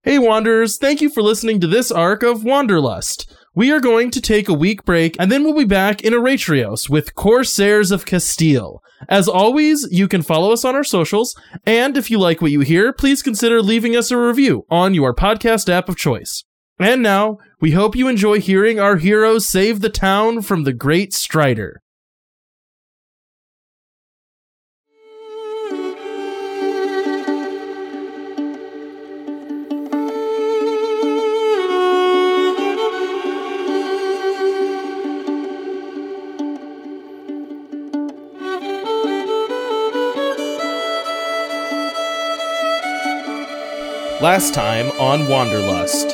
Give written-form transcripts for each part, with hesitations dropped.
Hey Wanderers, thank you for listening to this arc of Wanderlust. We are going to take a week break, and then we'll be back in Eretrios with Corsairs of Castile. As always, you can follow us on our socials, and if you like what you hear, please consider leaving us a review on your podcast app of choice. And now, we hope you enjoy hearing our heroes save the town from the Great Strider. Last time on Wanderlust.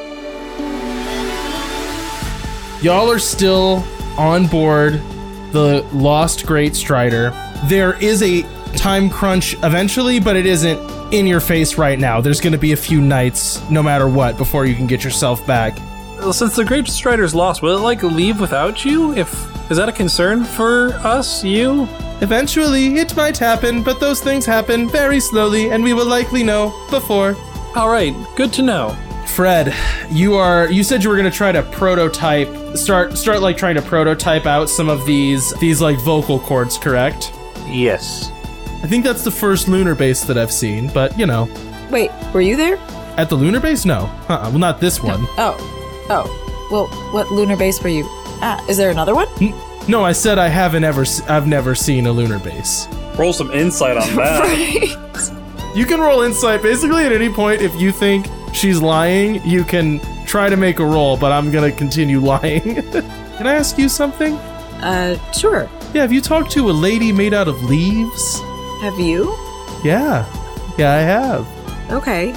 Y'all are still on board the Lost Great Strider. There is a time crunch eventually, but it isn't in your face right now. There's going to be a few nights, no matter what, before you can get yourself back. Well, since the Great Strider's lost, will it, leave without you? Is that a concern for us, you? Eventually, it might happen, but those things happen very slowly, and we will likely know before. All right, good to know. Fred, you said you were going to try to prototype, start trying to prototype out some of these vocal cords, correct? Yes. I think that's the first lunar base that I've seen, but Wait, were you there? At the lunar base? No. Well, not this one. Oh. Well, what lunar base were you at? Is there another one? No, I said I've never seen a lunar base. Roll some insight on that. Right. You can roll insight. Basically, at any point, if you think she's lying, you can try to make a roll, but I'm going to continue lying. Can I ask you something? Sure. Yeah, have you talked to a lady made out of leaves? Have you? Yeah, I have. Okay.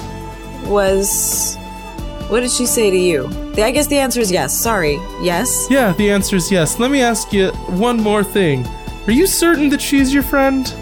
What did she say to you? I guess the answer is yes. Sorry. Yes? Yeah, the answer is yes. Let me ask you one more thing. Are you certain that she's your friend?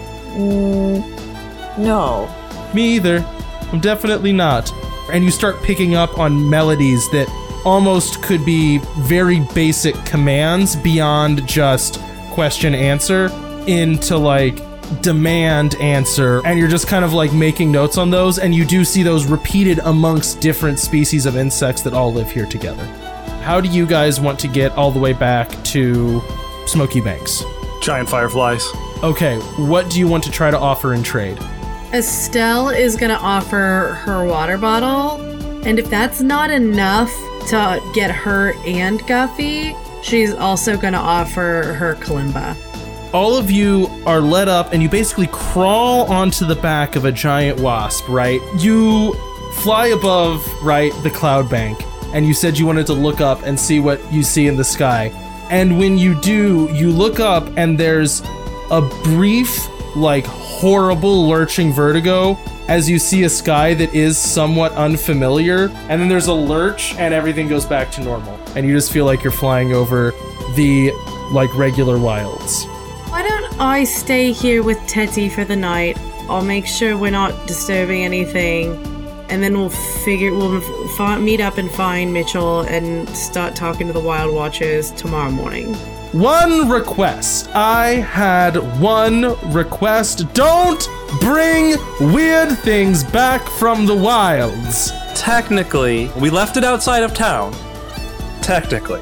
No. Me either. I'm definitely not. And you start picking up on melodies that almost could be very basic commands beyond just question answer into demand answer, and you're just kind of making notes on those, and you do see those repeated amongst different species of insects that all live here together. How do you guys want to get all the way back to Smoky Banks? Giant fireflies. Okay, what do you want to try to offer in trade? Estelle is going to offer her water bottle, and if that's not enough to get her and Guffy, she's also going to offer her kalimba. All of you are led up, and you basically crawl onto the back of a giant wasp, right? You fly above, right, the cloud bank, and you said you wanted to look up and see what you see in the sky. And when you do, you look up, and there's a brief, horrible lurching vertigo as you see a sky that is somewhat unfamiliar, and then there's a lurch and everything goes back to normal, and you just feel like you're flying over the regular wilds. Why don't I stay here with Teddy for the night? I'll make sure we're not disturbing anything, and then we'll meet up and find Mitchell and start talking to the Wild Watchers tomorrow morning. One request. I had one request. Don't bring weird things back from the wilds. Technically, we left it outside of town. Technically.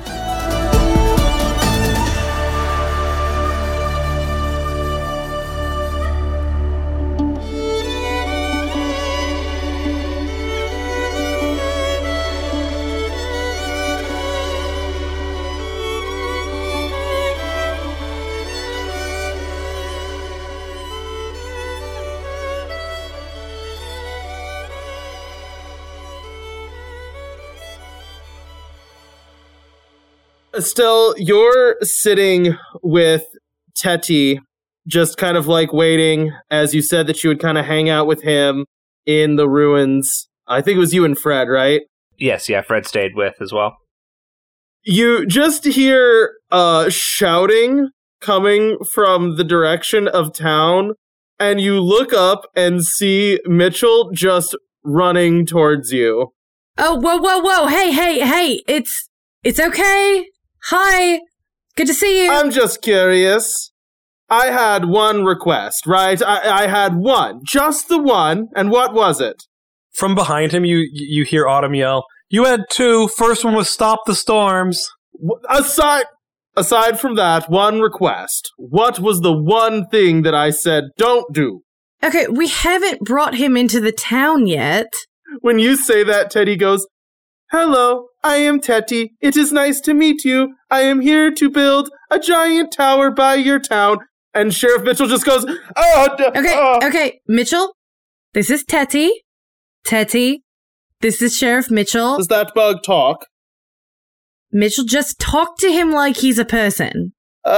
Estelle, you're sitting with Teti, just kind of waiting, as you said that you would kind of hang out with him in the ruins. I think it was you and Fred, right? Yes, yeah, Fred stayed with as well. You just hear shouting coming from the direction of town, and you look up and see Mitchell just running towards you. Oh, whoa, hey, it's okay. Hi, good to see you. I'm just curious. I had one request, right? I had one. Just the one. And what was it? From behind him, you hear Autumn yell, "You had 2. First one was stop the storms." Aside from that, one request. What was the one thing that I said don't do? Okay, we haven't brought him into the town yet. When you say that, Teddy goes, "Hello, I am Teddy. It is nice to meet you. I am here to build a giant tower by your town." And Sheriff Mitchell just goes, Okay, Mitchell, this is Teddy. Teddy, this is Sheriff Mitchell. Does that bug talk? Mitchell, just talk to him like he's a person.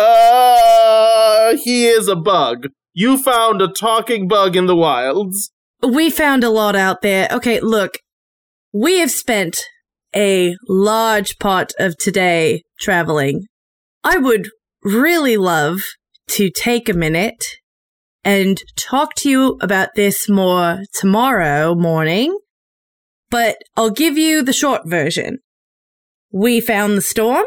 He is a bug. You found a talking bug in the wilds. We found a lot out there. Okay, look, we have spent a large part of today traveling. I would really love to take a minute and talk to you about this more tomorrow morning, but I'll give you the short version. We found the storm.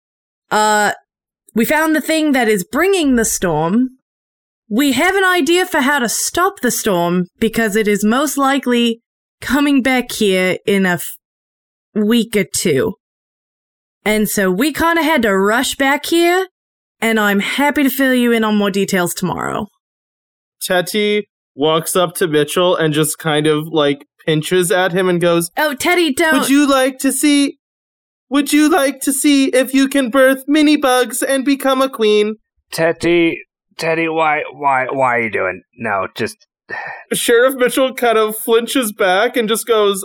We found the thing that is bringing the storm. We have an idea for how to stop the storm because it is most likely coming back here in a week or 2. And so we kind of had to rush back here, and I'm happy to fill you in on more details tomorrow. Teddy walks up to Mitchell and just kind of like pinches at him and goes, "Oh, Teddy, don't." Would you like to see if you can birth mini bugs and become a queen? Teddy, why are you doing? No, just... Sheriff Mitchell kind of flinches back and just goes,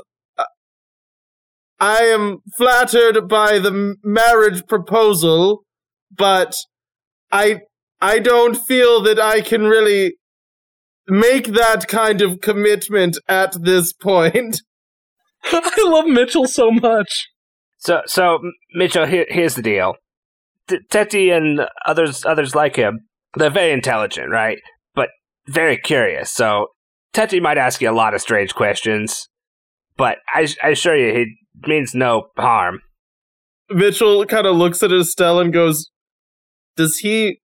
"I am flattered by the marriage proposal, but I don't feel that I can really make that kind of commitment at this point." I love Mitchell so much. So Mitchell, here's the deal. Teddy and others like him, they're very intelligent, right? But very curious. So Teddy might ask you a lot of strange questions, but I assure you he means no harm. Mitchell kind of looks at Estelle and goes, Does he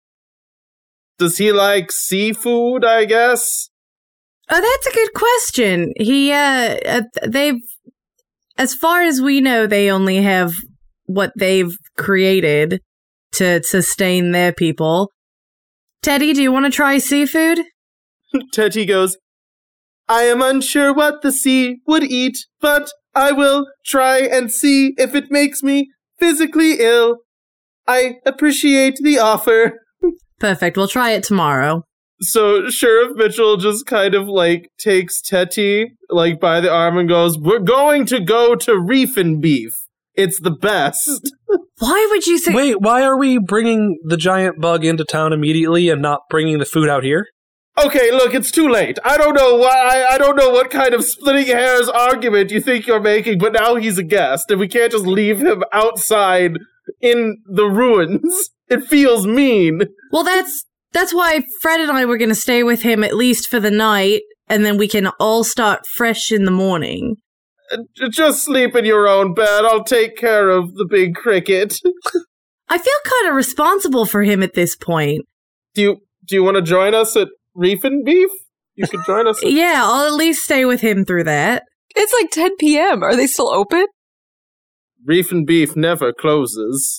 like seafood, I guess? Oh, that's a good question. They've, as far as we know, they only have what they've created to sustain their people. Teddy, do you want to try seafood? Teddy goes, "I am unsure what the sea would eat, but I will try and see if it makes me physically ill. I appreciate the offer." Perfect, we'll try it tomorrow. So Sheriff Mitchell just kind of like takes Teddy like by the arm and goes, "We're going to go to Reef and Beef. It's the best." Why would you say... Wait, why are we bringing the giant bug into town immediately and not bringing the food out here? Okay, look, it's too late. I don't know why. I don't know what kind of splitting hairs argument you think you're making, but now he's a guest, and we can't just leave him outside in the ruins. It feels mean. Well, that's why Fred and I were going to stay with him at least for the night, and then we can all start fresh in the morning. Just sleep in your own bed. I'll take care of the big cricket. I feel kind of responsible for him at this point. Do you want to join us at Reef and Beef? You could join us. Yeah, I'll at least stay with him through that. It's like 10 p.m. Are they still open? Reef and Beef never closes.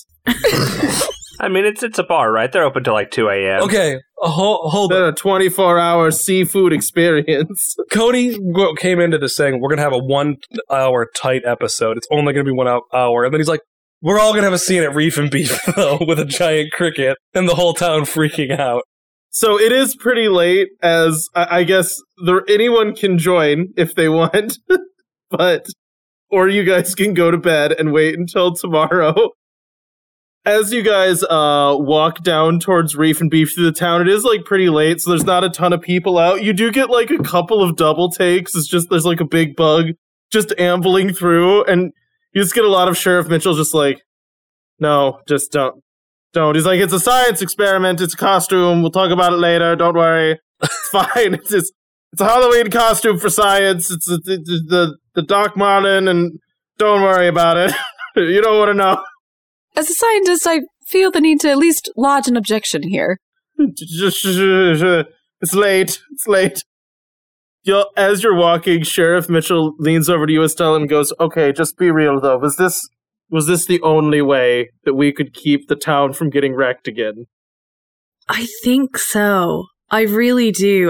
I mean, it's a bar, right? They're open till like 2 a.m. Okay, hold They're on. a 24-hour seafood experience. Cody came into this saying, we're going to have a 1 hour tight episode. It's only going to be 1 hour. And then he's like, we're all going to have a scene at Reef and Beef, though, with a giant cricket and the whole town freaking out. So it is pretty late, as I guess anyone can join if they want. Or you guys can go to bed and wait until tomorrow. As you guys walk down towards Reef and Beef through the town, it is like pretty late, so there's not a ton of people out. You do get like a couple of double takes. It's just there's like a big bug just ambling through, and you just get a lot of Sheriff Mitchell just like, "No, just don't." He's like, "It's a science experiment. It's a costume. We'll talk about it later. Don't worry. It's fine. It's a Halloween costume for science. It's the Doc Martin, and don't worry about it. You don't want to know." As a scientist, I feel the need to at least lodge an objection here. It's late. It's late. As you're walking, Sheriff Mitchell leans over to you, Estelle, and goes, "Okay, just be real though. Was this the only way that we could keep the town from getting wrecked again?" I think so. I really do.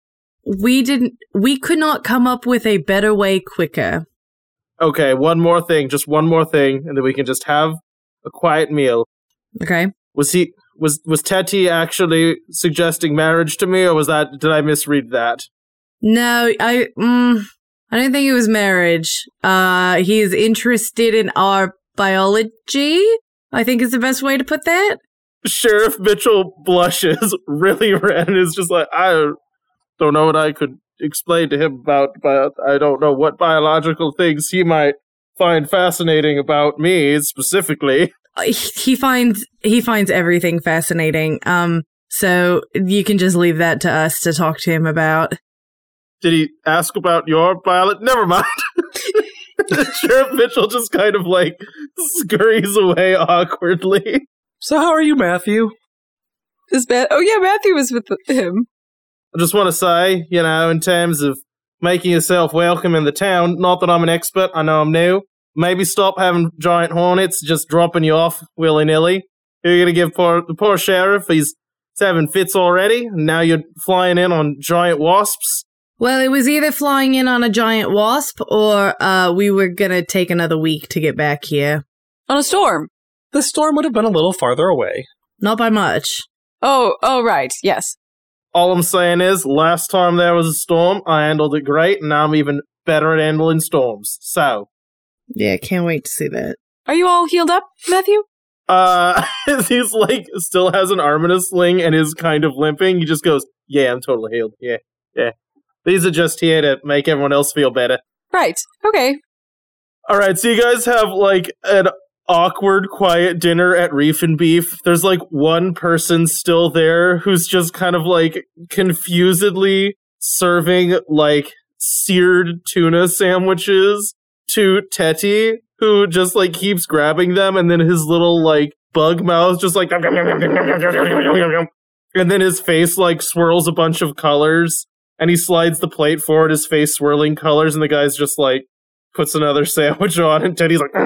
We could not come up with a better way quicker. Okay, one more thing, and then we can just have a quiet meal. Okay. Was Teti actually suggesting marriage to me, or did I misread that? No, I don't think it was marriage. He is interested in our biology, I think is the best way to put that. Sheriff Mitchell blushes really red and is just like, I don't know what I could explain to him about, but I don't know what biological things he might find fascinating about me specifically. He finds everything fascinating. So you can just leave that to us to talk to him about. Did he ask about your biology? Never mind. Sheriff Mitchell just kind of like scurries away awkwardly. So how are you, Matthew? Matthew was with him. I just want to say, in terms of making yourself welcome in the town, not that I'm an expert, I know I'm new, maybe stop having giant hornets just dropping you off willy-nilly. You're going to give the poor sheriff, he's having fits already, and now you're flying in on giant wasps. Well, it was either flying in on a giant wasp, or we were going to take another week to get back here. On a storm. The storm would have been a little farther away. Not by much. Oh, right, yes. All I'm saying is, last time there was a storm, I handled it great, and now I'm even better at handling storms. So. Yeah, can't wait to see that. Are you all healed up, Matthew? He's like, still has an arm in a sling and is kind of limping. He just goes, yeah, I'm totally healed. Yeah. These are just here to make everyone else feel better. Right, okay. Alright, so you guys have like an awkward, quiet dinner at Reef and Beef. There's like one person still there who's just kind of like confusedly serving like seared tuna sandwiches to Teti, who just like keeps grabbing them, and then his little like bug mouth just like and then his face like swirls a bunch of colors, and he slides the plate forward, his face swirling colors, and the guy's just like puts another sandwich on, and Teddy's like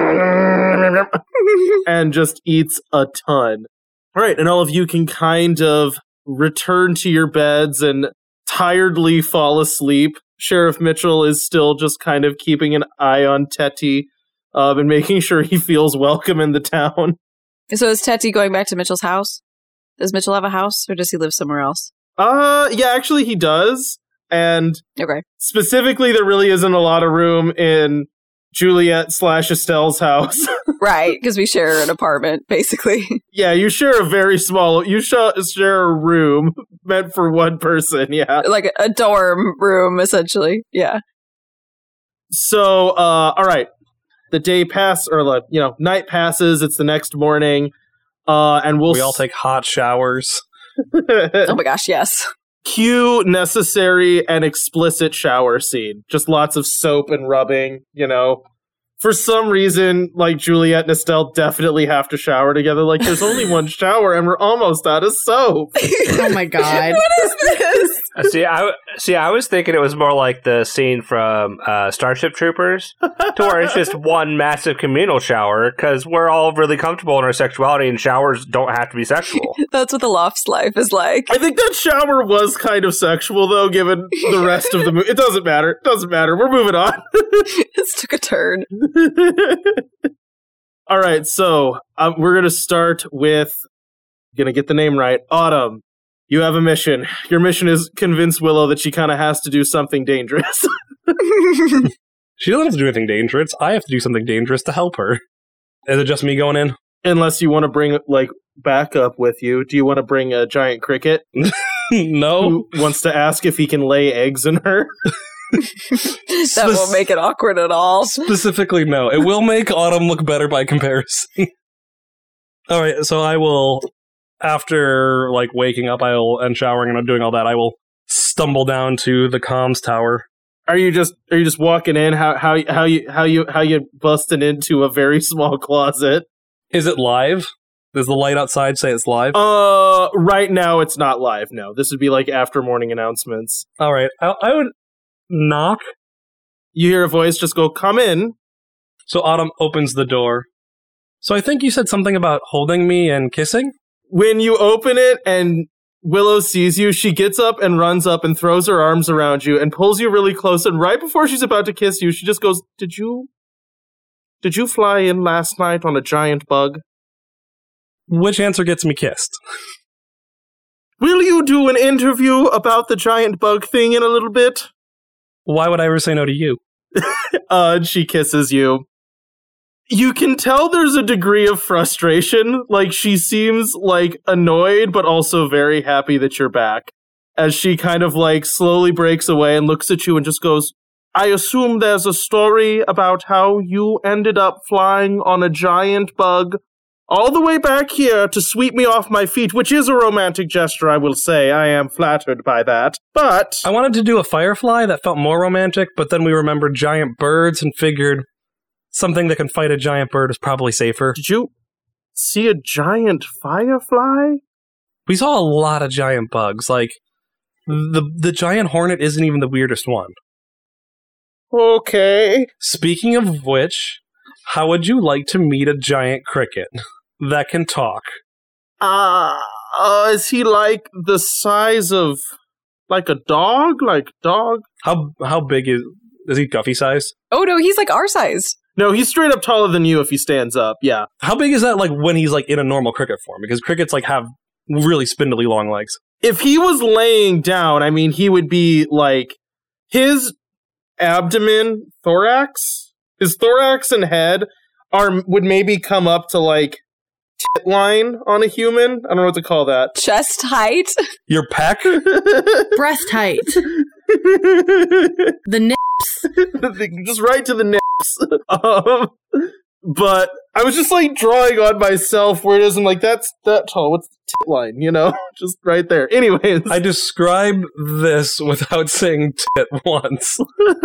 and just eats a ton. All right, and all of you can kind of return to your beds and tiredly fall asleep. Sheriff Mitchell is still just kind of keeping an eye on Teti and making sure he feels welcome in the town. So is Teti going back to Mitchell's house? Does Mitchell have a house, or does he live somewhere else? Yeah, actually he does. And okay. Specifically, there really isn't a lot of room in Juliet/Estelle's house. Right, because we share an apartment, basically. Yeah, you share share a room meant for one person, yeah. Like a dorm room, essentially, yeah. So, alright. The day night passes, it's the next morning, and we all take hot showers. Oh my gosh, yes. Cue necessary and explicit shower scene. Just lots of soap and rubbing, For some reason, like, Juliet and Estelle definitely have to shower together. Like, there's only one shower and we're almost out of soap. Oh my god. What is this? I was thinking it was more like the scene from Starship Troopers, to where it's just one massive communal shower, because we're all really comfortable in our sexuality, and showers don't have to be sexual. That's what the Loft's life is like. I think that shower was kind of sexual, though, given the rest of the movie. It doesn't matter. We're moving on. This took a turn. All right, so we're going to start with, going to get the name right, Autumn. You have a mission. Your mission is convince Willow that she kind of has to do something dangerous. She doesn't have to do anything dangerous. I have to do something dangerous to help her. Is it just me going in? Unless you want to bring, like, backup with you. Do you want to bring a giant cricket? No. Who wants to ask if he can lay eggs in her? That won't make it awkward at all. Specifically, no. It will make Autumn look better by comparison. All right, so I will... After waking up, and showering and doing all that, I will stumble down to the comms tower. Are you just walking in? How you busting into a very small closet? Is it live? Does the light outside say it's live? Right now it's not live. No, this would be after morning announcements. All right, I would knock. You hear a voice just go, "Come in." So Autumn opens the door. So I think you said something about holding me and kissing? When you open it and Willow sees you, she gets up and runs up and throws her arms around you and pulls you really close. And right before she's about to kiss you, she just goes, Did you fly in last night on a giant bug? Which answer gets me kissed? Will you do an interview about the giant bug thing in a little bit? Why would I ever say no to you? And she kisses you. You can tell there's a degree of frustration. Like, she seems, like, annoyed, but also very happy that you're back. As she kind of, like, slowly breaks away and looks at you and just goes, I assume there's a story about how you ended up flying on a giant bug all the way back here to sweep me off my feet, which is a romantic gesture, I will say. I am flattered by that. But I wanted to do a firefly that felt more romantic, but then we remembered giant birds and figured something that can fight a giant bird is probably safer. Did you see a giant firefly? We saw a lot of giant bugs. Like, the giant hornet isn't even the weirdest one. Okay. Speaking of which, how would you like to meet a giant cricket that can talk? Is he like the size of, like a dog? Like dog? How big is he Guffy size? Oh no, he's like our size. No, he's straight up taller than you if he stands up, yeah. How big is that, like, when he's, like, in a normal cricket form? Because crickets, like, have really spindly long legs. If he was laying down, I mean, he would be, like, his abdomen, his thorax and head would maybe come up to, like, tit line on a human. I don't know what to call that. Chest height. Your peck? Breast height. The nips. Just right to the nips. But I was just like drawing on myself where it is. I'm like, that's that tall. What's the tit line? You know, just right there. Anyways, I describe this without saying tit once.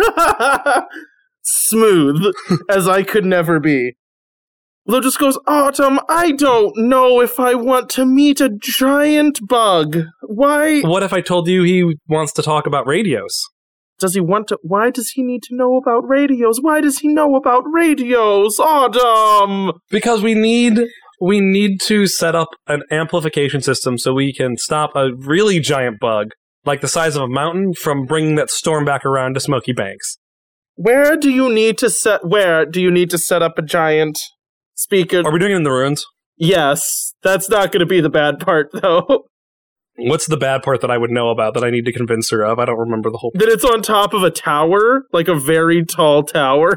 Smooth as I could never be. Lo just goes, Autumn, I don't know if I want to meet a giant bug. Why? What if I told you he wants to talk about radios? Does he want to? Why does he need to know about radios? Why does he know about radios, Autumn? Because we need to set up an amplification system so we can stop a really giant bug, like the size of a mountain, from bringing that storm back around to Smoky Banks. Where do you need to set up a giant speaker? Are we doing it in the ruins? Yes. That's not going to be the bad part, though. What's the bad part that I would know about that I need to convince her of? I don't remember the whole... That it's on top of a tower? Like a very tall tower?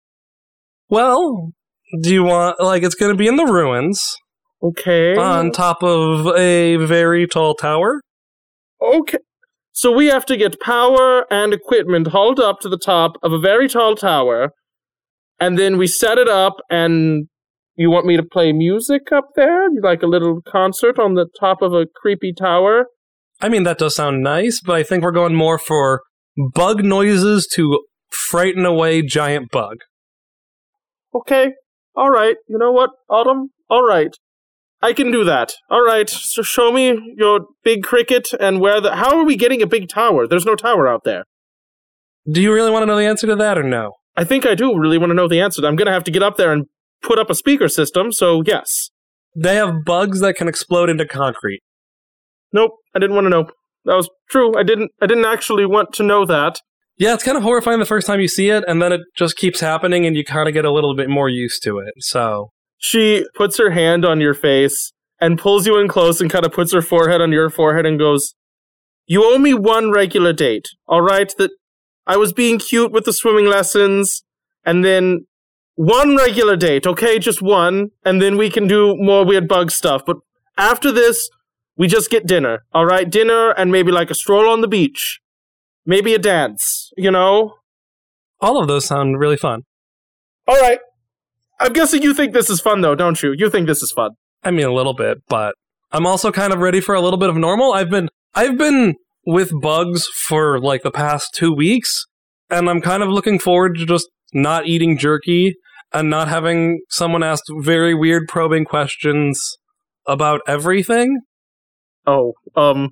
Well, do you want... Like, it's going to be in the ruins. Okay. On top of a very tall tower? Okay. So we have to get power and equipment hauled up to the top of a very tall tower, and then we set it up, and you want me to play music up there? Like a little concert on the top of a creepy tower? I mean, that does sound nice, but I think we're going more for bug noises to frighten away giant bug. Okay. All right. You know what, Autumn? All right. I can do that. All right. So show me your big cricket and how are we getting a big tower? There's no tower out there. Do you really want to know the answer to that or no? I think I do really want to know the answer. I'm going to have to get up there and put up a speaker system, so yes. They have bugs that can explode into concrete. Nope, I didn't want to know. That was true. I didn't actually want to know that. Yeah, it's kind of horrifying the first time you see it, and then it just keeps happening, and you kind of get a little bit more used to it, so... She puts her hand on your face and pulls you in close and kind of puts her forehead on your forehead and goes, You owe me one regular date, all right? That I was being cute with the swimming lessons, and then one regular date, okay? Just one, and then we can do more weird bug stuff. But after this, we just get dinner, all right? Dinner and maybe like a stroll on the beach. Maybe a dance, you know? All of those sound really fun. All right. I'm guessing you think this is fun, though, don't you? You think this is fun. I mean, a little bit, but I'm also kind of ready for a little bit of normal. I've been with bugs for, like, the past 2 weeks, and I'm kind of looking forward to just not eating jerky and not having someone ask very weird probing questions about everything. Oh,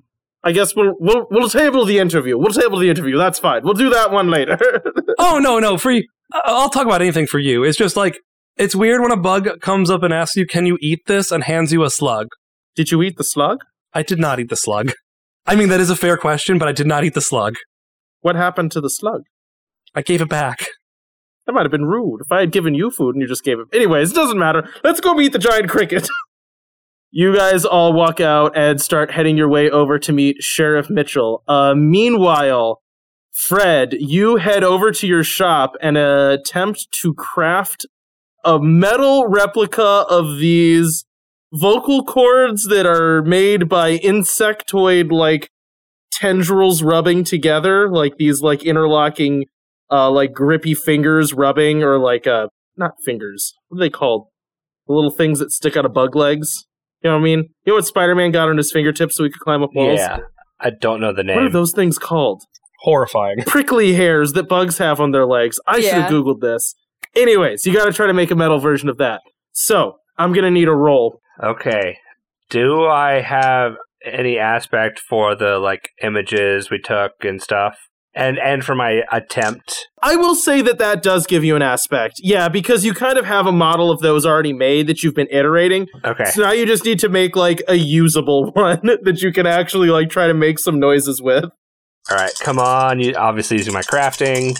I guess we'll table the interview. We'll table the interview. That's fine. We'll do that one later. Oh, no, for you. I'll talk about anything for you. It's just like, it's weird when a bug comes up and asks you, can you eat this, and hands you a slug. Did you eat the slug? I did not eat the slug. I mean, that is a fair question, but I did not eat the slug. What happened to the slug? I gave it back. That might have been rude. If I had given you food and you just gave it... Anyways, it doesn't matter. Let's go meet the giant cricket. You guys all walk out and start heading your way over to meet Sheriff Mitchell. Meanwhile, Fred, you head over to your shop and attempt to craft a metal replica of these vocal cords that are made by insectoid, tendrils rubbing together, these, interlocking, grippy fingers rubbing, or, not fingers. What are they called? The little things that stick out of bug legs? You know what I mean? You know what Spider-Man got on his fingertips so he could climb up walls? Yeah, I don't know the name. What are those things called? Horrifying. Prickly hairs that bugs have on their legs. I should have Googled this. Anyways, you gotta try to make a metal version of that. So, I'm gonna need a roll. Okay. Do I have any aspect for the, images we took and stuff? And for my attempt? I will say that does give you an aspect. Yeah, because you kind of have a model of those already made that you've been iterating. Okay. So now you just need to make, a usable one that you can actually, try to make some noises with. All right, come on. You obviously using my crafting.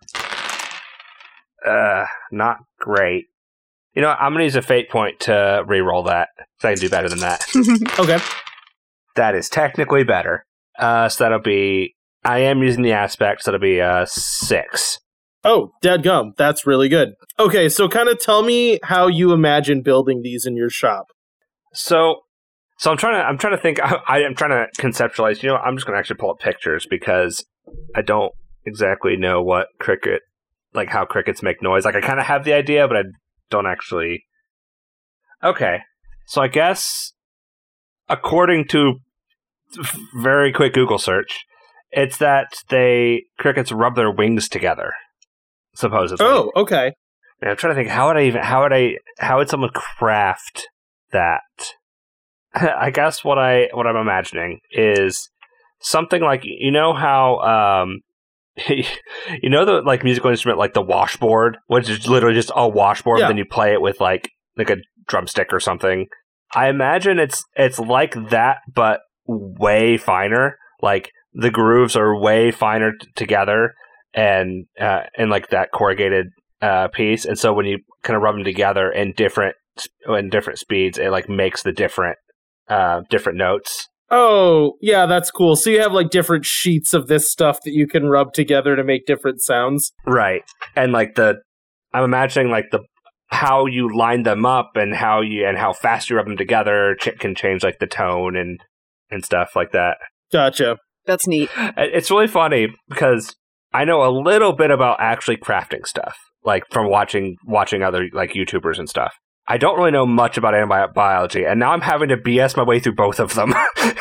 Not great. You know what? I'm going to use a fate point to re-roll that, so I can do better than that. Okay. That is technically better. So that'll be... I am using the aspect, so that'll be 6. Oh, dadgum. That's really good. Okay, so kind of tell me how you imagine building these in your shop. So I'm trying to think. I'm trying to conceptualize. You know, I'm just going to actually pull up pictures because I don't exactly know what cricket, how crickets make noise. I kind of have the idea, but I don't actually. Okay, so I guess according to very quick Google search, it's that crickets rub their wings together, supposedly. Oh, okay. And I'm trying to think, how would someone craft that? I guess what I'm imagining is something like, you know how you know the musical instrument the washboard, which is literally just a washboard, Yeah. then you play it with like a drumstick or something. I imagine it's like that, but way finer. The grooves are way finer together, and that corrugated piece. And so when you kind of rub them together in different speeds, it makes the different notes. Oh, yeah, that's cool. So you have different sheets of this stuff that you can rub together to make different sounds. Right. And I'm imagining how you line them up and how fast you rub them together can change the tone and stuff like that. Gotcha. That's neat. It's really funny because I know a little bit about actually crafting stuff, from watching other YouTubers and stuff. I don't really know much about biology, and now I'm having to BS my way through both of them.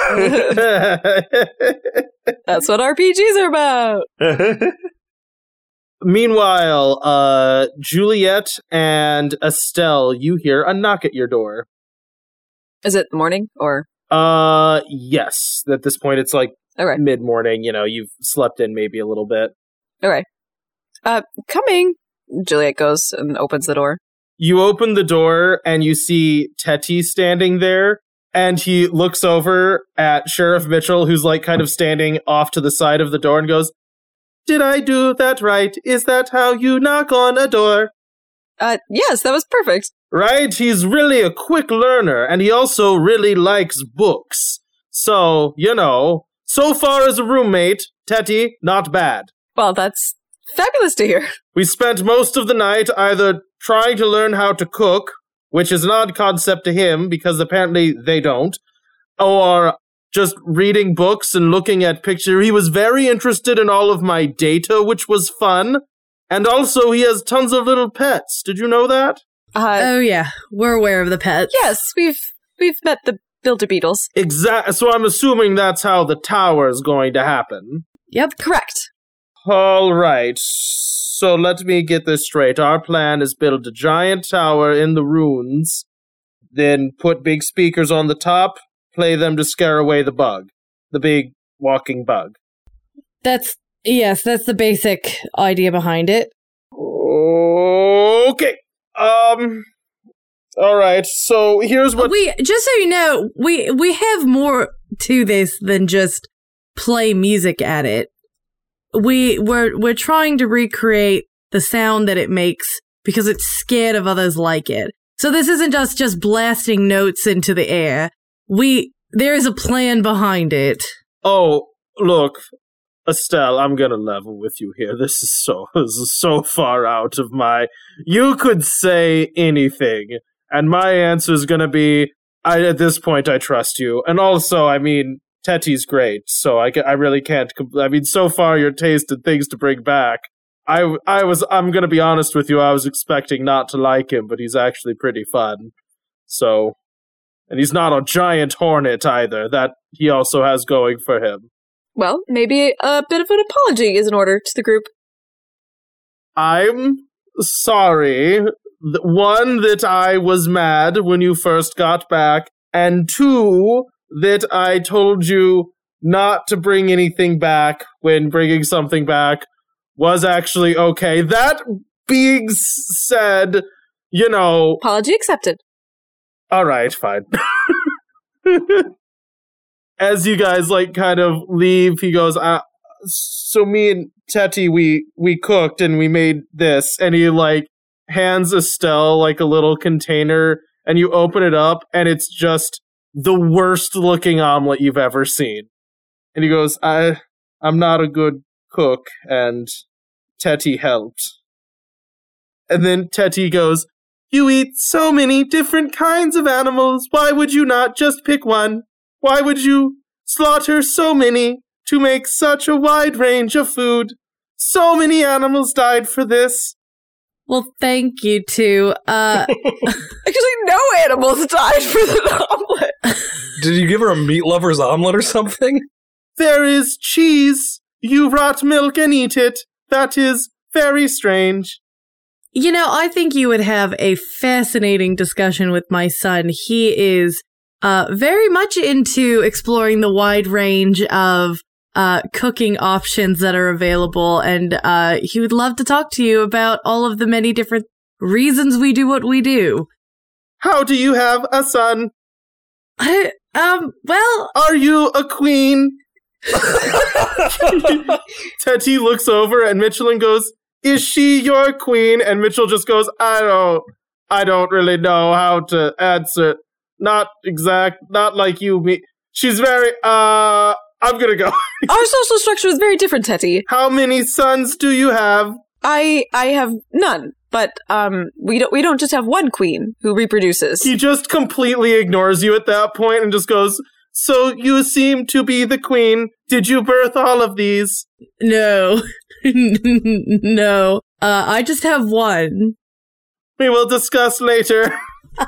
That's what RPGs are about. Meanwhile, Juliet and Estelle, you hear a knock at your door. Is it morning or? Yes. At this point, it's Okay. mid-morning. You've slept in maybe a little bit. Okay. Coming. Juliet goes and opens the door. You open the door and you see Teti standing there, and he looks over at Sheriff Mitchell, who's kind of standing off to the side of the door, and goes, "Did I do that right? Is that how you knock on a door?" Yes, that was perfect. Right? He's really a quick learner, and he also really likes books. So, so far as a roommate, Teti, not bad. Well, that's fabulous to hear. We spent most of the night either trying to learn how to cook, which is an odd concept to him because apparently they don't, or just reading books and looking at pictures. He was very interested in all of my data, which was fun. And also he has tons of little pets. Did you know that? Oh yeah, we're aware of the pets. Yes, we've met the Builder Beetles. Exactly. So I'm assuming that's how the tower is going to happen. Yep. Correct. All right. So let me get this straight. Our plan is build a giant tower in the ruins, then put big speakers on the top, play them to scare away the bug. the big walking bug. That's the basic idea behind it. Okay. All right. So here's what just so you know, we have more to this than just play music at it. We're trying to recreate the sound that it makes because it's scared of others like it. So this isn't just blasting notes into the air. There is a plan behind it. Oh, look, Estelle, I'm gonna level with you here. This is so far out of my... You could say anything, and my answer is gonna be, at this point, I trust you. And also, I mean, Tetty's great, so I really can't... so far, your taste and things to bring back. I'm gonna be honest with you, I was expecting not to like him, but he's actually pretty fun. So... And he's not a giant hornet either. That he also has going for him. Well, maybe a bit of an apology is in order to the group. I'm sorry. One, that I was mad when you first got back, and two, that I told you not to bring anything back when bringing something back was actually okay. That being said, Apology accepted. Alright, fine. As you guys, kind of leave, he goes, so me and Tetty, we cooked and we made this, and he, hands Estelle, a little container, and you open it up, and it's just the worst-looking omelet you've ever seen. And he goes, I'm not a good cook, and Tetty helped. And then Tetty goes, you eat so many different kinds of animals. Why would you not just pick one? Why would you slaughter so many to make such a wide range of food? So many animals died for this. Well, thank you, too. Actually, no animals died for the omelet. Did you give her a meat lover's omelet or something? There is cheese. You rot milk and eat it. That is very strange. I think you would have a fascinating discussion with my son. He is very much into exploring the wide range of cooking options that are available, and he would love to talk to you about all of the many different reasons we do what we do. How do you have a son? Well... Are you a queen? Tetty looks over at Mitchell and goes, is she your queen? And Mitchell just goes, I don't really know how to answer. Not like you, me. She's very, I'm gonna go. Our social structure is very different, Tetty. How many sons do you have? I have none, but, we don't just have one queen who reproduces. He just completely ignores you at that point and just goes, so you seem to be the queen. Did you birth all of these? No. No. I just have one. We will discuss later.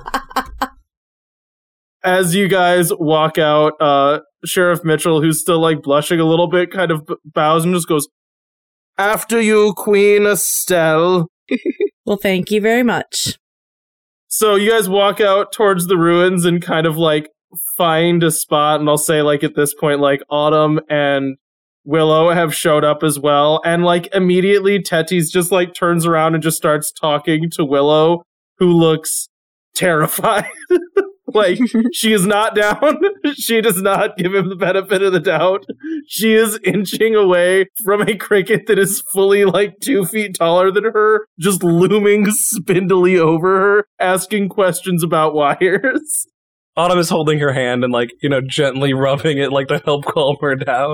As you guys walk out, Sheriff Mitchell, who's still blushing a little bit, kind of bows and just goes, after you, Queen Estelle. Well, thank you very much. So you guys walk out towards the ruins and kind of find a spot, and I'll say at this point Autumn and Willow have showed up as well, and immediately Tetty's just turns around and just starts talking to Willow, who looks terrified. She is not down. She does not give him the benefit of the doubt. She is inching away from a cricket that is fully 2 feet taller than her, just looming spindly over her, asking questions about wires. Autumn is holding her hand and gently rubbing it to help calm her down.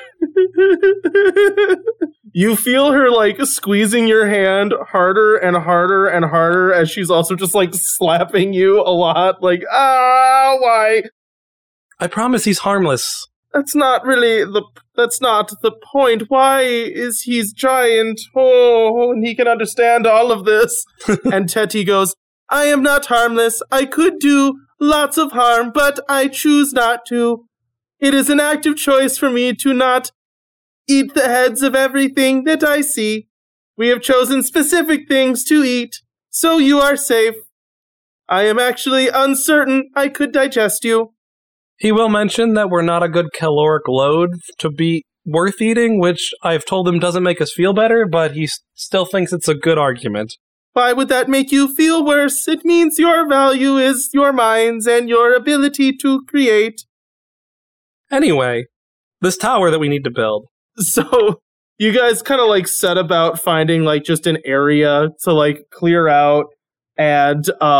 You feel her squeezing your hand harder and harder and harder as she's also just slapping you a lot. Why? I promise he's harmless. That's not the point. Why is he's giant? Oh, and he can understand all of this. And Tetty goes, I am not harmless. I could do lots of harm, but I choose not to. It is an active choice for me to not eat the heads of everything that I see. We have chosen specific things to eat, so you are safe. I am actually uncertain I could digest you. He will mention that we're not a good caloric load to be worth eating, which I've told him doesn't make us feel better, but he still thinks it's a good argument. Why would that make you feel worse? It means your value is your minds and your ability to create. Anyway, this tower that we need to build. So you guys kind of like set about finding like just an area to like clear out, and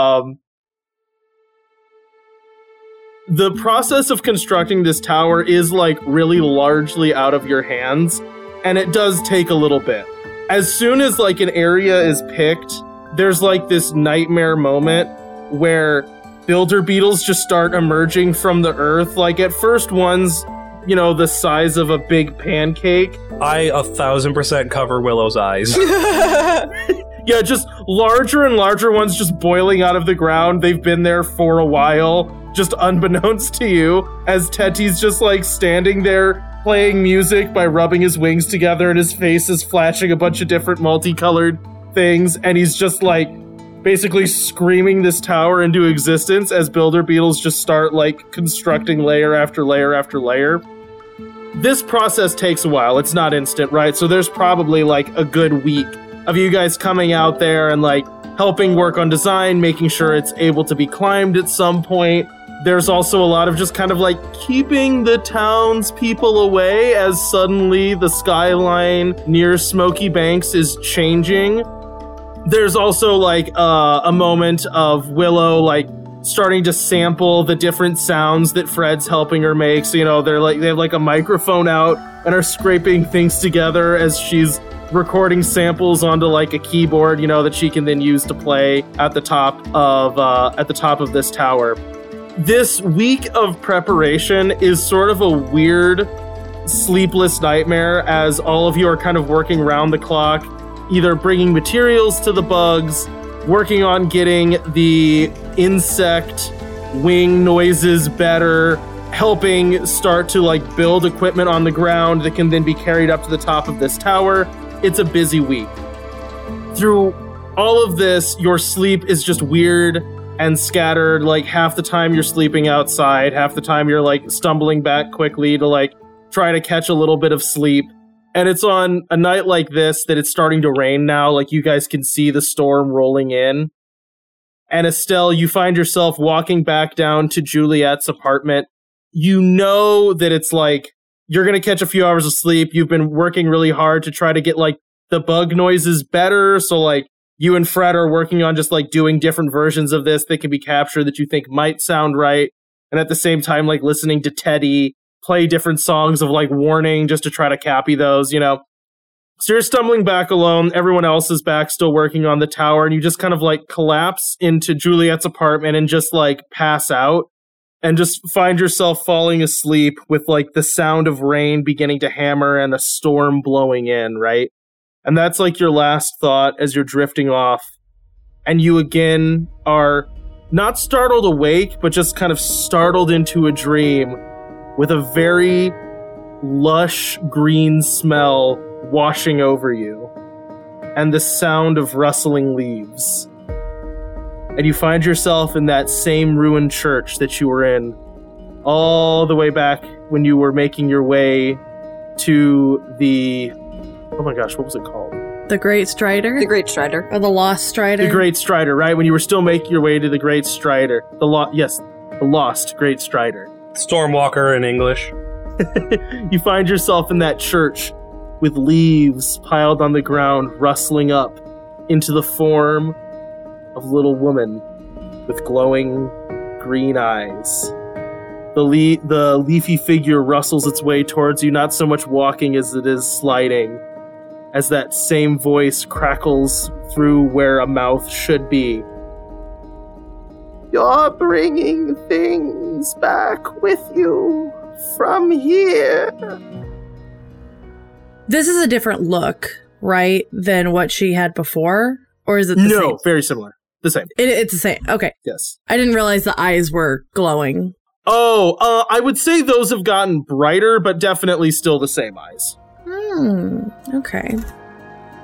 the process of constructing this tower is like really largely out of your hands, and it does take a little bit. As soon as like an area is picked, there's like this nightmare moment where builder beetles just start emerging from the earth. Like at first one's, you know, the size of a big pancake. I 1000% cover Willow's eyes. Yeah, just larger and larger ones just boiling out of the ground. They've been there for a while, just unbeknownst to you, as Teti's just like standing there playing music by rubbing his wings together, and his face is flashing a bunch of different multicolored things, and he's just like basically screaming this tower into existence as builder beetles just start like constructing layer after layer after layer. This process takes a while. It's not instant, right? So there's probably like a good week of you guys coming out there and like helping work on design, making sure it's able to be climbed at some point. There's also a lot of just kind of like keeping the townspeople away as suddenly the skyline near Smoky Banks is changing. There's also like a moment of Willow like starting to sample the different sounds that Fred's helping her make. So, you know, they have like a microphone out and are scraping things together as she's recording samples onto like a keyboard, you know, that she can then use to play at the top of this tower. This week of preparation is sort of a weird, sleepless nightmare as all of you are kind of working round the clock, either bringing materials to the bugs, working on getting the insect wing noises better, helping start to like build equipment on the ground that can then be carried up to the top of this tower. It's a busy week. Through all of this, your sleep is just weird and scattered. Like half the time you're sleeping outside, half the time you're like stumbling back quickly to like try to catch a little bit of sleep. And it's on a night like this that it's starting to rain now. Like you guys can see the storm rolling in. And Estelle, you find yourself walking back down to Juliet's apartment. You know that it's like you're going to catch a few hours of sleep. You've been working really hard to try to get like the bug noises better. So like you and Fred are working on just like doing different versions of this that can be captured that you think might sound right. And at the same time, like listening to Teddy play different songs of like warning just to try to copy those, you know. So you're stumbling back alone. Everyone else is back still working on the tower. And you just kind of like collapse into Juliet's apartment and just like pass out. And just find yourself falling asleep with like the sound of rain beginning to hammer and a storm blowing in, right? And that's like your last thought as you're drifting off. And you again are not startled awake, but just kind of startled into a dream with a very lush green smell washing over you. And the sound of rustling leaves. And you find yourself in that same ruined church that you were in all the way back when you were making your way to the... Oh my gosh, what was it called? The Great Strider? The Great Strider. Or the Lost Strider? The Great Strider, right? When you were still making your way to the Great Strider. The Lost Great Strider. Stormwalker in English. You find yourself in that church with leaves piled on the ground, rustling up into the form of a little woman with glowing green eyes. The leafy figure rustles its way towards you, not so much walking as it is sliding, as that same voice crackles through where a mouth should be. You're bringing things back with you from here. This is a different look, right, than what she had before? Or is it the same? No, very similar. The same. It's the same. Okay. Yes. I didn't realize the eyes were glowing. Oh, I would say those have gotten brighter, but definitely still the same eyes. Okay.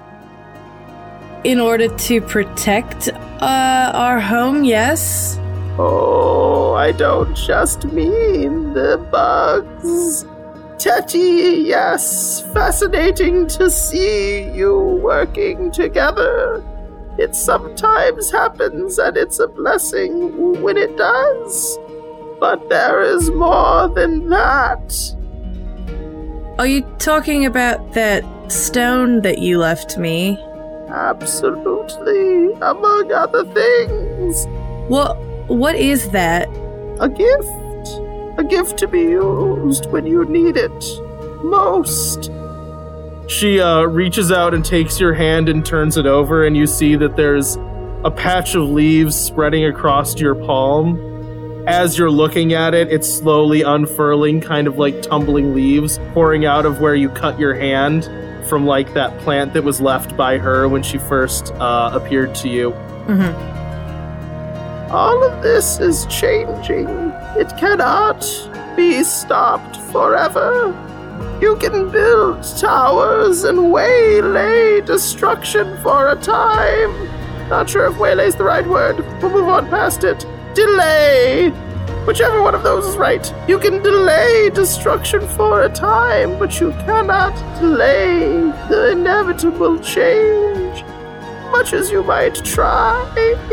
In order to protect our home, yes. Oh, I don't just mean the bugs. Tetty, yes, fascinating to see you working together. It sometimes happens and it's a blessing when it does. But there is more than that. Are you talking about that stone that you left me? Absolutely, among other things. What is that? A gift. A gift to be used when you need it most. She reaches out and takes your hand and turns it over, and you see that there's a patch of leaves spreading across your palm. As you're looking at it, it's slowly unfurling, kind of like tumbling leaves pouring out of where you cut your hand from like that plant that was left by her when she first appeared to you. Mm-hmm. All of this is changing. It cannot be stopped forever. You can build towers and waylay destruction for a time. Not sure if waylay's the right word. We'll move on past it. Delay! Whichever one of those is right. You can delay destruction for a time, but you cannot delay the inevitable change, much as you might try.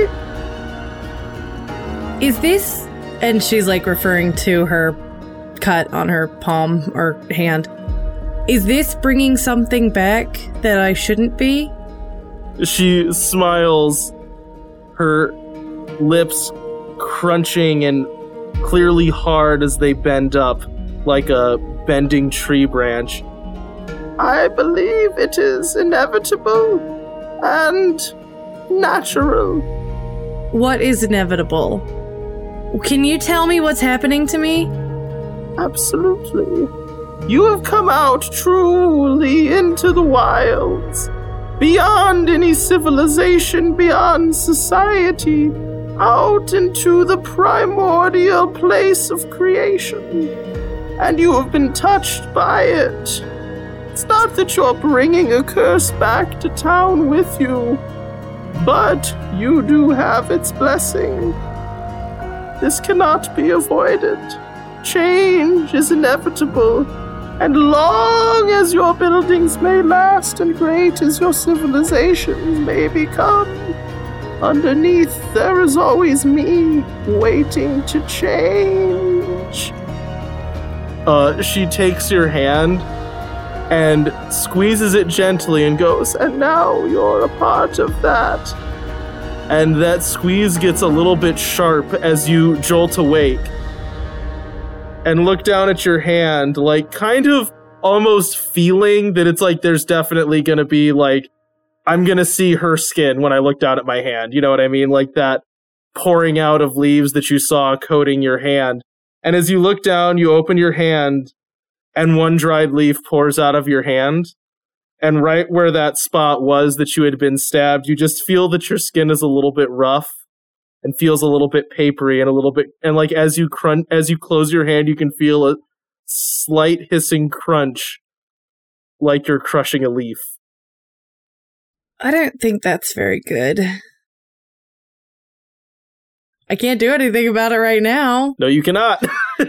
Is this... And she's like referring to her cut on her palm or hand. Is this bringing something back that I shouldn't be? She smiles, her lips crunching and clearly hard as they bend up like a bending tree branch. I believe it is inevitable and natural. What is inevitable? Can you tell me what's happening to me? Absolutely. You have come out truly into the wilds, beyond any civilization, beyond society, out into the primordial place of creation. And you have been touched by it. It's not that you're bringing a curse back to town with you, but you do have its blessing. This cannot be avoided. Change is inevitable, and long as your buildings may last and great as your civilizations may become, underneath there is always me waiting to change. She takes your hand and squeezes it gently and goes, And now you're a part of that. and that squeeze gets a little bit sharp as you jolt awake and look down at your hand, like kind of almost feeling that it's like there's definitely gonna be like, I'm gonna see her skin when I look down at my hand. You know what I mean? Like that pouring out of leaves that you saw coating your hand. And as you look down, you open your hand and one dried leaf pours out of your hand. And right where that spot was that you had been stabbed, you just feel that your skin is a little bit rough and feels a little bit papery and a little bit, and like as you close your hand, you can feel a slight hissing crunch like you're crushing a leaf. I don't think that's very good. I can't do anything about it right now. No, you cannot.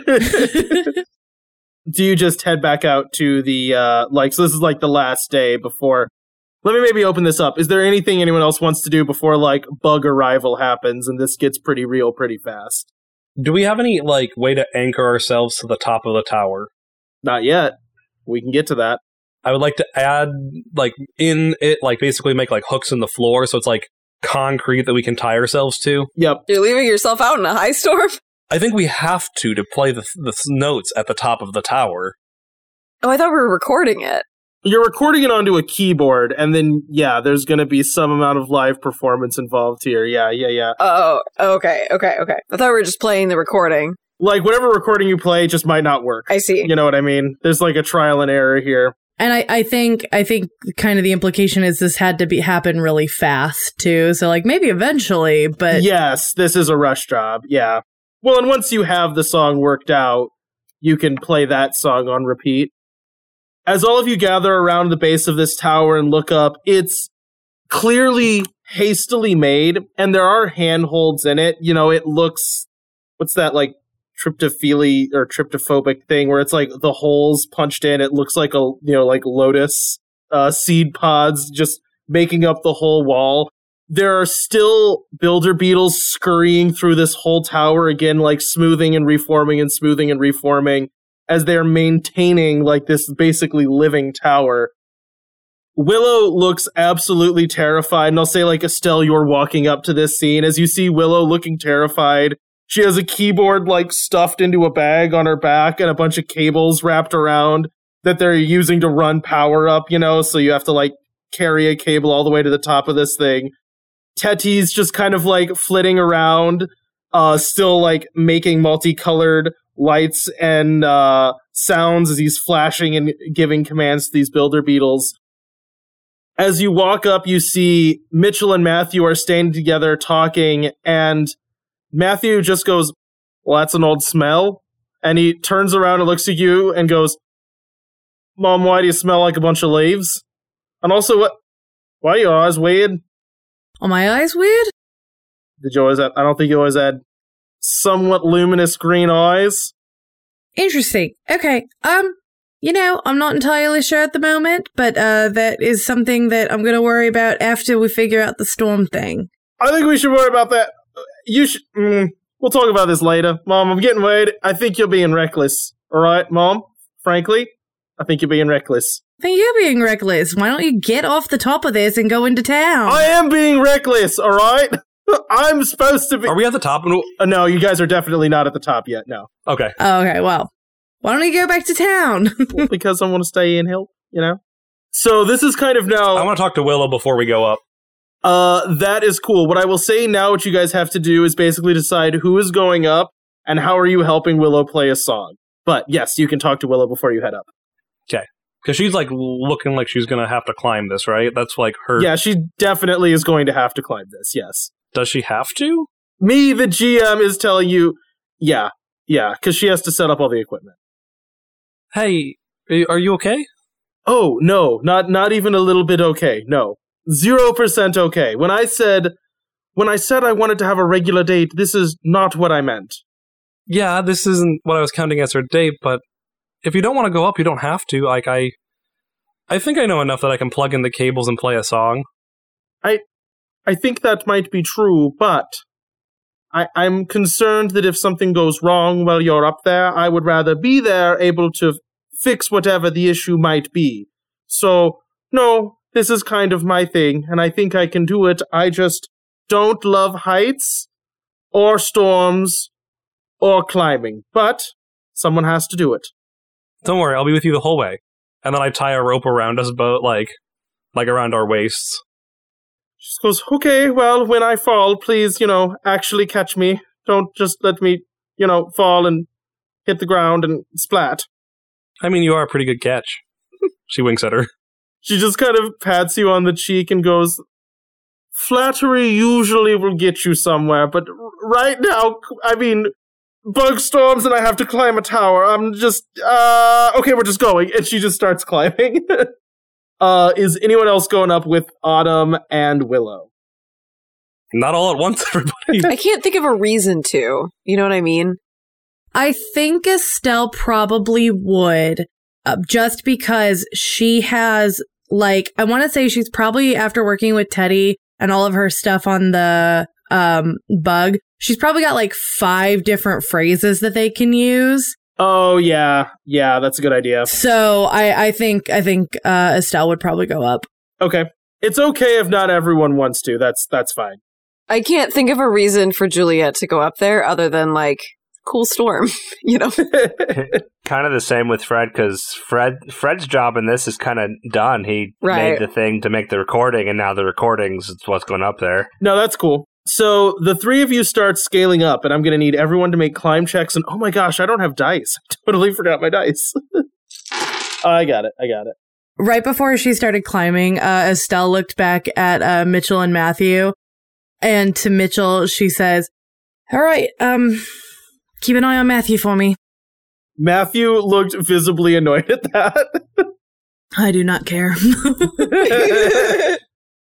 Do you just head back out to the, so this is like the last day before... Let me maybe open this up. Is there anything anyone else wants to do before, like, bug arrival happens and this gets pretty real pretty fast? Do we have any, like, way to anchor ourselves to the top of the tower? Not yet. We can get to that. I would like to add, like, in it, like, basically make, like, hooks in the floor so it's, like, concrete that we can tie ourselves to. Yep. You're leaving yourself out in a high storm? I think we have to play the notes at the top of the tower. Oh, I thought we were recording it. You're recording it onto a keyboard, and then, yeah, there's going to be some amount of live performance involved here. Yeah. Oh, okay. I thought we were just playing the recording. Like, whatever recording you play just might not work. I see. You know what I mean? There's, like, a trial and error here. And I think kind of the implication is this had to happen really fast, too. So, like, maybe eventually, but... Yes, this is a rush job, yeah. Well, and once you have the song worked out, you can play that song on repeat. As all of you gather around the base of this tower and look up, it's clearly hastily made, and there are handholds in it. You know, it looks, what's that, like, tryptophily or tryptophobic thing where it's like the holes punched in. It looks like like lotus seed pods just making up the whole wall. There are still builder beetles scurrying through this whole tower again, like smoothing and reforming and smoothing and reforming as they're maintaining like this basically living tower. Willow looks absolutely terrified, and I'll say, like, Estelle, you're walking up to this scene. As you see Willow looking terrified, she has a keyboard, like, stuffed into a bag on her back and a bunch of cables wrapped around that they're using to run power up, so you have to, like, carry a cable all the way to the top of this thing. Teti's just kind of, like, flitting around, still, like, making multicolored lights and sounds as he's flashing and giving commands to these builder beetles. As you walk up, you see Mitchell and Matthew are standing together talking, and Matthew just goes, well, that's an old smell. And he turns around and looks at you and goes, Mom, why do you smell like a bunch of leaves? And also, why are your eyes weird? Are my eyes weird? Did you always have, I don't think you always had somewhat luminous green eyes. Interesting. Okay. I'm not entirely sure at the moment, but that is something that I'm going to worry about after we figure out the storm thing. I think we should worry about that. You should. We'll talk about this later. Mom, I'm getting worried. I think you're being reckless. All right, Mom? Frankly, I think you're being reckless. I think you're being reckless. Why don't you get off the top of this and go into town? I am being reckless, all right? I'm supposed to be. Are we at the top? No, you guys are definitely not at the top yet, no. Okay. Oh, okay, well. Why don't we go back to town? Because I want to stay in Hill, So this is kind of now... I want to talk to Willow before we go up. That is cool. What I will say now, what you guys have to do is basically decide who is going up and how are you helping Willow play a song. But yes, you can talk to Willow before you head up. Okay. Because she's like looking like she's going to have to climb this, right? That's like her... Yeah, she definitely is going to have to climb this, yes. Does she have to? Me, the GM, is telling you, yeah, because she has to set up all the equipment. Hey, are you okay? Oh, no, not even a little bit okay, no. 0% okay. When I said I wanted to have a regular date, this is not what I meant. Yeah, this isn't what I was counting as our date, but if you don't want to go up, you don't have to. Like, I think I know enough that I can plug in the cables and play a song. I think that might be true, but I'm concerned that if something goes wrong while you're up there, I would rather be there able to fix whatever the issue might be. So, no, this is kind of my thing, and I think I can do it. I just don't love heights, or storms, or climbing. But someone has to do it. Don't worry, I'll be with you the whole way. And then I tie a rope around us both, like around our waists. She just goes, okay, well, when I fall, please, actually catch me. Don't just let me, fall and hit the ground and splat. I mean, you are a pretty good catch. She winks at her. She just kind of pats you on the cheek and goes, flattery usually will get you somewhere, but right now, bug storms and I have to climb a tower. I'm just, okay, we're just going. And she just starts climbing. Is anyone else going up with Autumn and Willow? Not all at once, everybody. I can't think of a reason to. You know what I mean? I think Estelle probably would, just because she has, I want to say she's probably, after working with Teddy and all of her stuff on the bug, she's probably got 5 different phrases that they can use. Oh, yeah, that's a good idea. So I think Estelle would probably go up. Okay. It's okay if not everyone wants to. That's fine. I can't think of a reason for Juliet to go up there other than, cool storm, Kind of the same with Fred, because Fred's job in this is kind of done. He made the thing to make the recording, and now the recordings is what's going up there. No, that's cool. So the 3 of you start scaling up, and I'm going to need everyone to make climb checks. And oh my gosh, I don't have dice. I totally forgot my dice. I got it. Right before she started climbing, Estelle looked back at Mitchell and Matthew. And to Mitchell, she says, all right, keep an eye on Matthew for me. Matthew looked visibly annoyed at that. I do not care.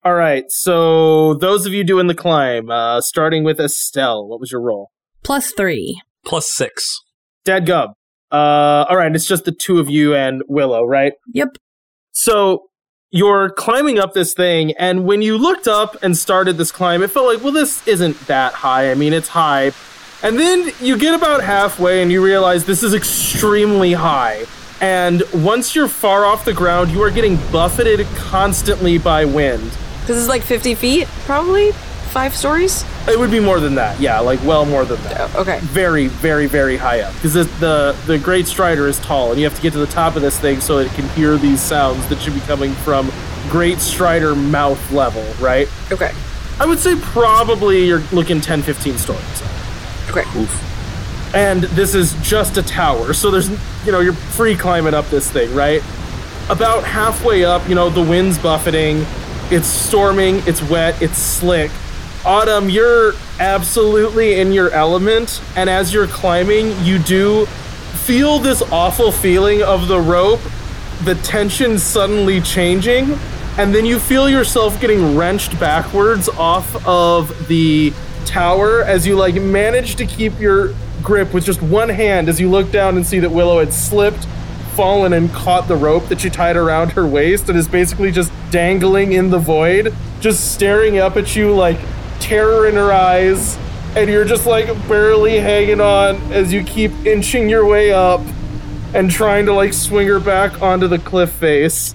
All right, so those of you doing the climb, starting with Estelle, what was your roll? +3. +6. Dadgub. All right, it's just the two of you and Willow, right? Yep. So you're climbing up this thing, and when you looked up and started this climb, it felt like, well, this isn't that high. I mean, it's high. And then you get about halfway and you realize this is extremely high. And once you're far off the ground, you are getting buffeted constantly by wind. This is like 50 feet, probably? 5 stories? It would be more than that, yeah, like well more than that. Oh, okay. Very, very, very high up. Because the Great Strider is tall, and you have to get to the top of this thing so it can hear these sounds that should be coming from Great Strider mouth level, right? Okay. I would say probably you're looking 10, 15 stories. Okay. Oof. And this is just a tower, so there's, you're free climbing up this thing, right? About halfway up, the wind's buffeting, it's storming, it's wet, it's slick. Autumn, you're absolutely in your element, and as you're climbing, you do feel this awful feeling of the rope, the tension suddenly changing, and then you feel yourself getting wrenched backwards off of the tower as you manage to keep your grip with just one hand as you look down and see that Willow had slipped, fallen, and caught the rope that she tied around her waist and is basically just dangling in the void, just staring up at you terror in her eyes, and you're just barely hanging on as you keep inching your way up and trying to swing her back onto the cliff face.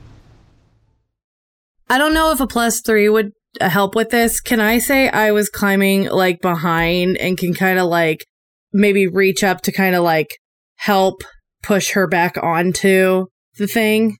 I don't know if a +3 would help with this. Can I say I was climbing behind and can kind of maybe reach up to kind of help push her back onto the thing?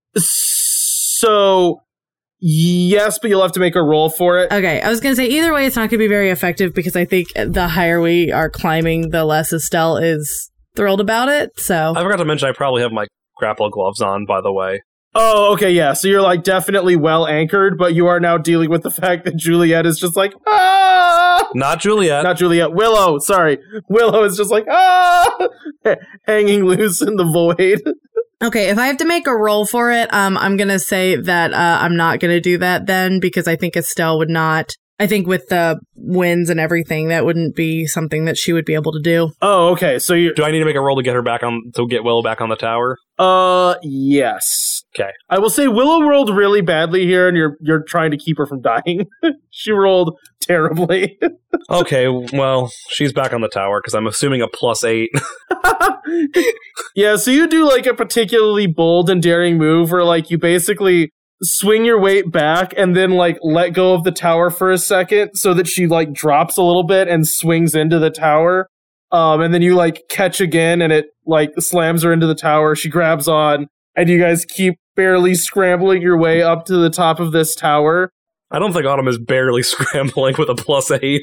So yes, but you'll have to make a roll for it. Okay, I was going to say either way it's not going to be very effective because I think the higher we are climbing, the less Estelle is thrilled about it, so... I forgot to mention I probably have my grapple gloves on, by the way. Oh, okay, yeah, so you're definitely well anchored, but you are now dealing with the fact that Juliet is just ah! Not Juliet. Not Juliet. Willow, sorry. Willow is just ah! Hanging loose in the void. Okay, if I have to make a roll for it, I'm going to say that I'm not going to do that then because I think Estelle would not. I think with the winds and everything, that wouldn't be something that she would be able to do. Oh, okay. So do I need to make a roll to get Willow back on the tower? Yes. Okay. I will say Willow rolled really badly here, and you're trying to keep her from dying. She rolled terribly. Okay, well, she's back on the tower because I'm assuming a +8. Yeah, so you do a particularly bold and daring move where you basically swing your weight back and then let go of the tower for a second so that she drops a little bit and swings into the tower. And then you catch again and it slams her into the tower. She grabs on and you guys keep barely scrambling your way up to the top of this tower. I don't think Autumn is barely scrambling with a +8.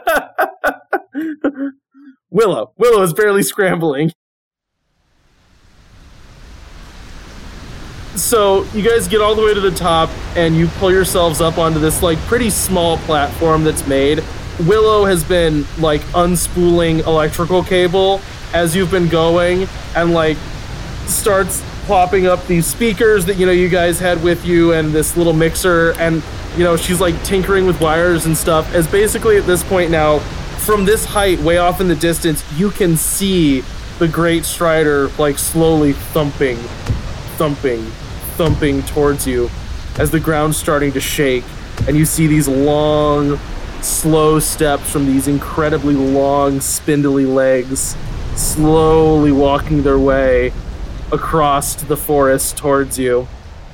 Willow is barely scrambling. So you guys get all the way to the top and you pull yourselves up onto this pretty small platform that's made. Willow has been unspooling electrical cable as you've been going and starts plopping up these speakers that you guys had with you and this little mixer, and she's tinkering with wires and stuff, as basically at this point now, from this height way off in the distance, you can see the Great Strider slowly thumping towards you as the ground's starting to shake, and you see these long, slow steps from these incredibly long, spindly legs slowly walking their way across the forest towards you.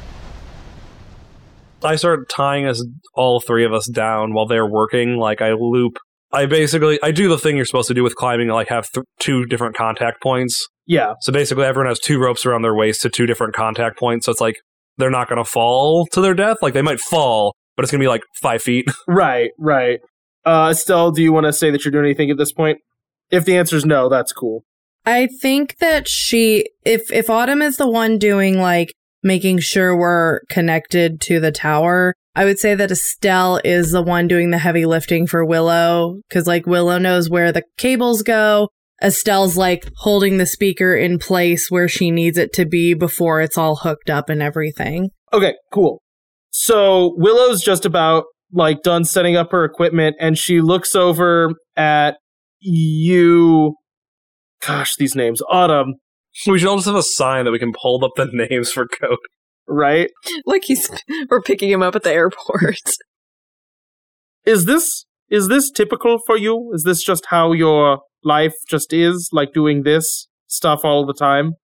I start tying all three of us down while they're working. I loop. I do the thing you're supposed to do with climbing, have 2 different contact points. Yeah. So basically everyone has 2 ropes around their waist to 2 different contact points. So it's they're not going to fall to their death. They might fall, but it's going to be 5 feet. Right. Estelle, do you want to say that you're doing anything at this point? If the answer is no, that's cool. I think that if Autumn is the one doing making sure we're connected to the tower, I would say that Estelle is the one doing the heavy lifting for Willow, because Willow knows where the cables go. Estelle's holding the speaker in place where she needs it to be before it's all hooked up and everything. Okay, cool. So Willow's just about done setting up her equipment, and she looks over at you. Gosh, these names. Autumn. We should all just have a sign that we can hold up the names for Cody. Right? Like we're picking him up at the airport. Is this typical for you? Is this just how your life just is? Doing this stuff all the time?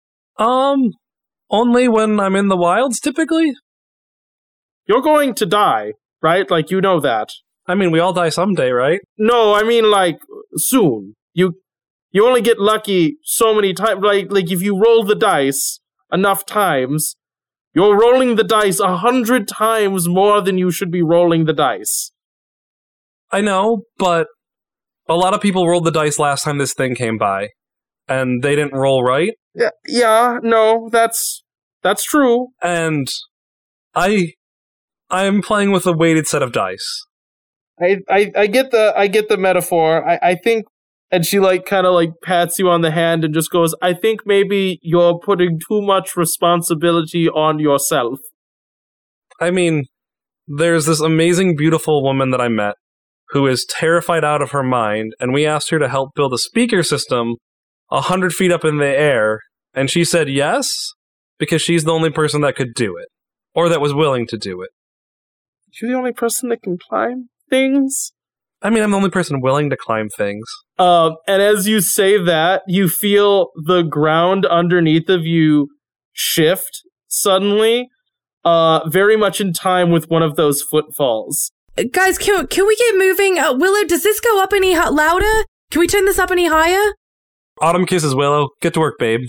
Only when I'm in the wilds, typically. You're going to die, right? You know that. I mean, we all die someday, right? No, I mean, soon. You only get lucky so many times. If you roll the dice enough times, you're rolling the dice 100 times more than you should be rolling the dice. I know, but a lot of people rolled the dice last time this thing came by, and they didn't roll right. Yeah, no, that's true. And I'm playing with a weighted set of dice. I get the metaphor. I think, and she kind of pats you on the hand and just goes, I think maybe you're putting too much responsibility on yourself. I mean, there's this amazing, beautiful woman that I met who is terrified out of her mind, and we asked her to help build a speaker system 100 feet up in the air, and she said yes, because she's the only person that could do it, or that was willing to do it. You're the only person that can climb things? I mean, I'm the only person willing to climb things. And as you say that, you feel the ground underneath of you shift suddenly, very much in time with one of those footfalls. Guys, can we get moving? Willow, does this go up any louder? Can we turn this up any higher? Autumn kisses Willow. Get to work, babe.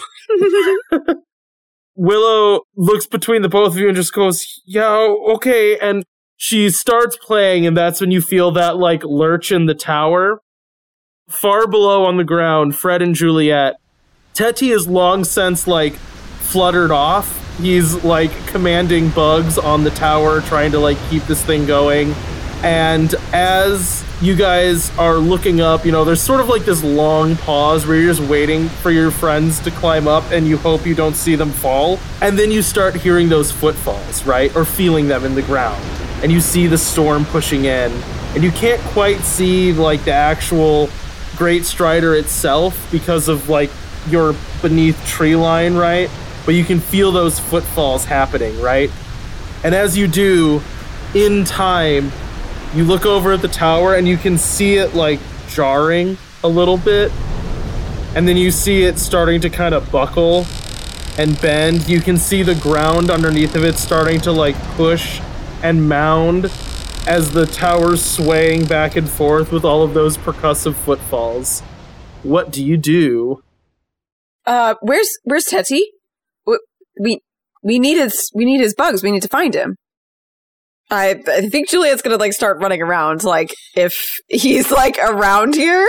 Willow looks between the both of you and just goes, yeah, okay, and she starts playing, and that's when you feel that, lurch in the tower. Far below on the ground, Fred and Juliet. Teti is long since, fluttered off. He's, commanding bugs on the tower, trying to, keep this thing going. And as you guys are looking up, there's sort of, this long pause where you're just waiting for your friends to climb up, and you hope you don't see them fall. And then you start hearing those footfalls, right? Or feeling them in the ground. And you see the storm pushing in, and you can't quite see the actual Great Strider itself because of you're beneath tree line, right? But you can feel those footfalls happening, right? And as you do, in time, you look over at the tower and you can see it jarring a little bit, and then you see it starting to kind of buckle and bend. You can see the ground underneath of it starting to push and mound as the tower's swaying back and forth with all of those percussive footfalls. What do you do? Where's Teti? We need his bugs. We need to find him. I think Juliet's gonna start running around, if he's around here,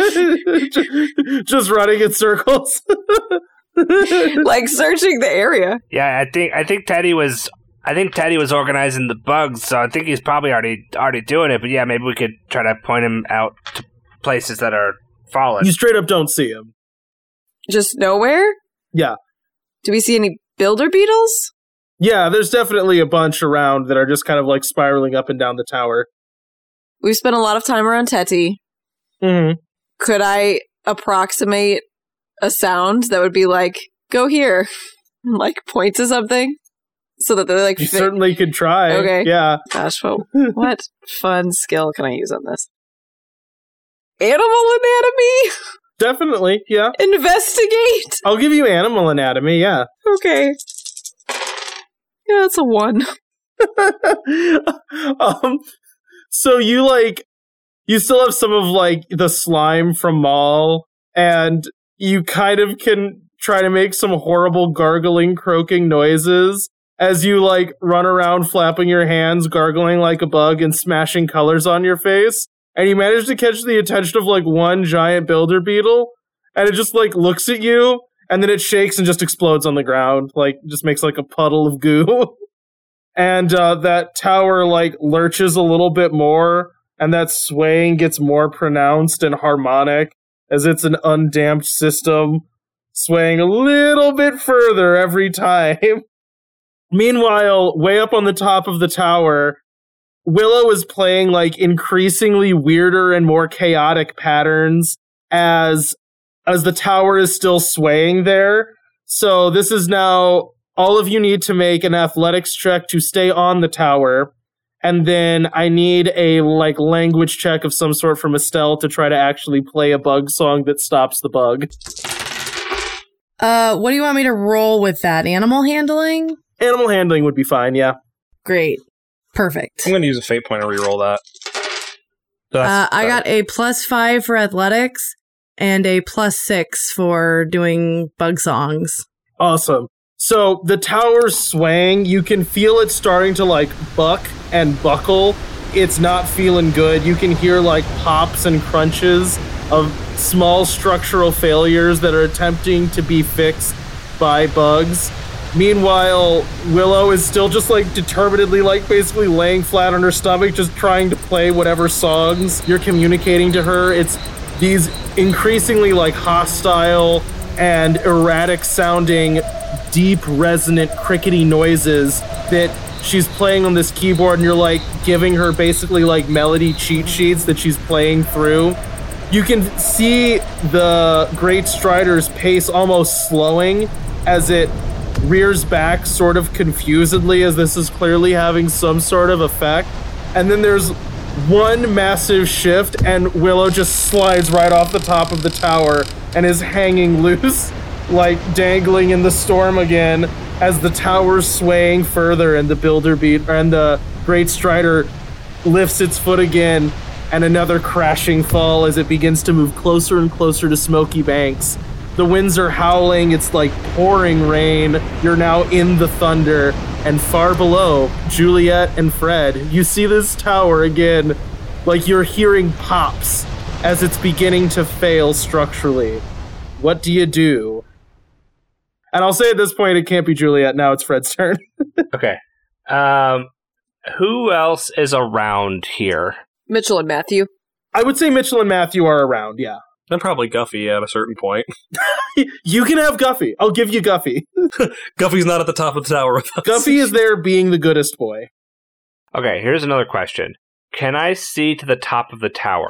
just running in circles, searching the area. Yeah, I think Teddy was organizing the bugs, so I think he's probably already doing it. But yeah, maybe we could try to point him out to places that are fallen. You straight up don't see him. Just nowhere? Yeah. Do we see any builder beetles? Yeah, there's definitely a bunch around that are just kind of spiraling up and down the tower. We've spent a lot of time around Teti. Mm-hmm. Could I approximate a sound that would be go here? Point to something? So that they're You certainly could try. Okay. Yeah. Gosh, what fun skill can I use on this? Animal anatomy? Definitely, yeah. Investigate? I'll give you animal anatomy, yeah. Okay. Yeah, it's a 1. So you still have some of the slime from Maul, and you kind of can try to make some horrible gargling, croaking noises as you run around flapping your hands, gargling like a bug, and smashing colors on your face. And you manage to catch the attention of one giant builder beetle, and it just looks at you, and then it shakes and just explodes on the ground, just makes a puddle of goo. And that tower lurches a little bit more, and that swaying gets more pronounced and harmonic as it's an undamped system, swaying a little bit further every time. Meanwhile, way up on the top of the tower, Willow is playing like increasingly weirder and more chaotic patterns as the tower is still swaying there. So this is now all of you need to make an athletics check to stay on the tower. And then I need a like language check of some sort from Estelle to try to actually play a bug song that stops the bug. What do you want me to roll with that? Animal handling? Animal handling would be fine, yeah. Great. Perfect. I'm going to use a fate point to reroll that. I got a +5 for athletics and a +6 for doing bug songs. Awesome. So the tower's swaying. You can feel it starting to like buck and buckle. It's not feeling good. You can hear like pops and crunches of small structural failures that are attempting to be fixed by bugs. Meanwhile, Willow is still just like determinedly like basically laying flat on her stomach, just trying to play whatever songs you're communicating to her. It's these increasingly like hostile and erratic sounding, deep resonant crickety noises that she's playing on this keyboard, and you're like giving her basically like melody cheat sheets that she's playing through. You can see the Great Strider's pace almost slowing as it rears back sort of confusedly, as this is clearly having some sort of effect. And then there's one massive shift and Willow just slides right off the top of the tower and is hanging loose, like dangling in the storm again, as the tower's swaying further and the Builder Beat and the Great Strider lifts its foot again, and another crashing fall as it begins to move closer and closer to Smoky Banks. The winds are howling, it's like pouring rain. You're now in the thunder, and far below, Juliet and Fred, you see this tower again, like you're hearing pops as it's beginning to fail structurally. What do you do? And I'll say at this point, it can't be Juliet, now it's Fred's turn. Okay. Who else is around here? Mitchell and Matthew. I would say Mitchell and Matthew are around, yeah. Then probably Guffy at a certain point. You can have Guffy. I'll give you Guffy. Guffy's not at the top of the tower with us. Guffy is there being the goodest boy. Okay, here's another question. Can I see to the top of the tower?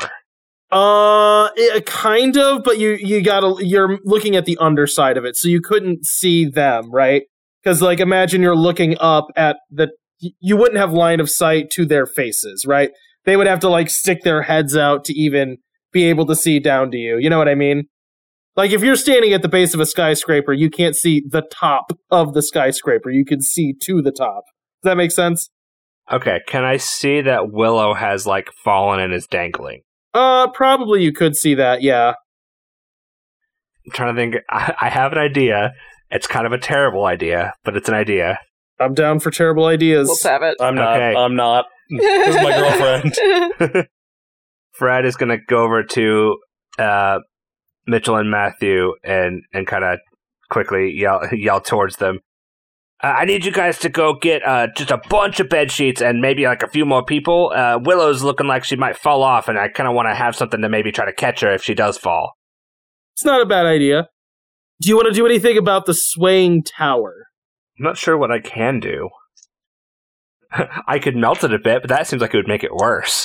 Kind of, but you're looking at the underside of it, so you couldn't see them, right? Because, like, imagine you're looking up at you wouldn't have line of sight to their faces, right? They would have to, like, stick their heads out to even be able to see down to you. You know what I mean? Like, if you're standing at the base of a skyscraper, you can't see the top of the skyscraper. You can see to the top. Does that make sense? Okay, can I see that Willow has, like, fallen and is dangling? Probably you could see that, yeah. I'm trying to think. I have an idea. It's kind of a terrible idea, but it's an idea. I'm down for terrible ideas. Let's have it. I'm not. Okay. I'm not. This is my girlfriend. Fred is going to go over to Mitchell and Matthew and kind of quickly yell towards them. I need you guys to go get just a bunch of bed sheets and maybe like a few more people. Willow's looking like she might fall off, and I kind of want to have something to maybe try to catch her if she does fall. It's not a bad idea. Do you want to do anything about the swaying tower? I'm not sure what I can do. I could melt it a bit, but that seems like it would make it worse.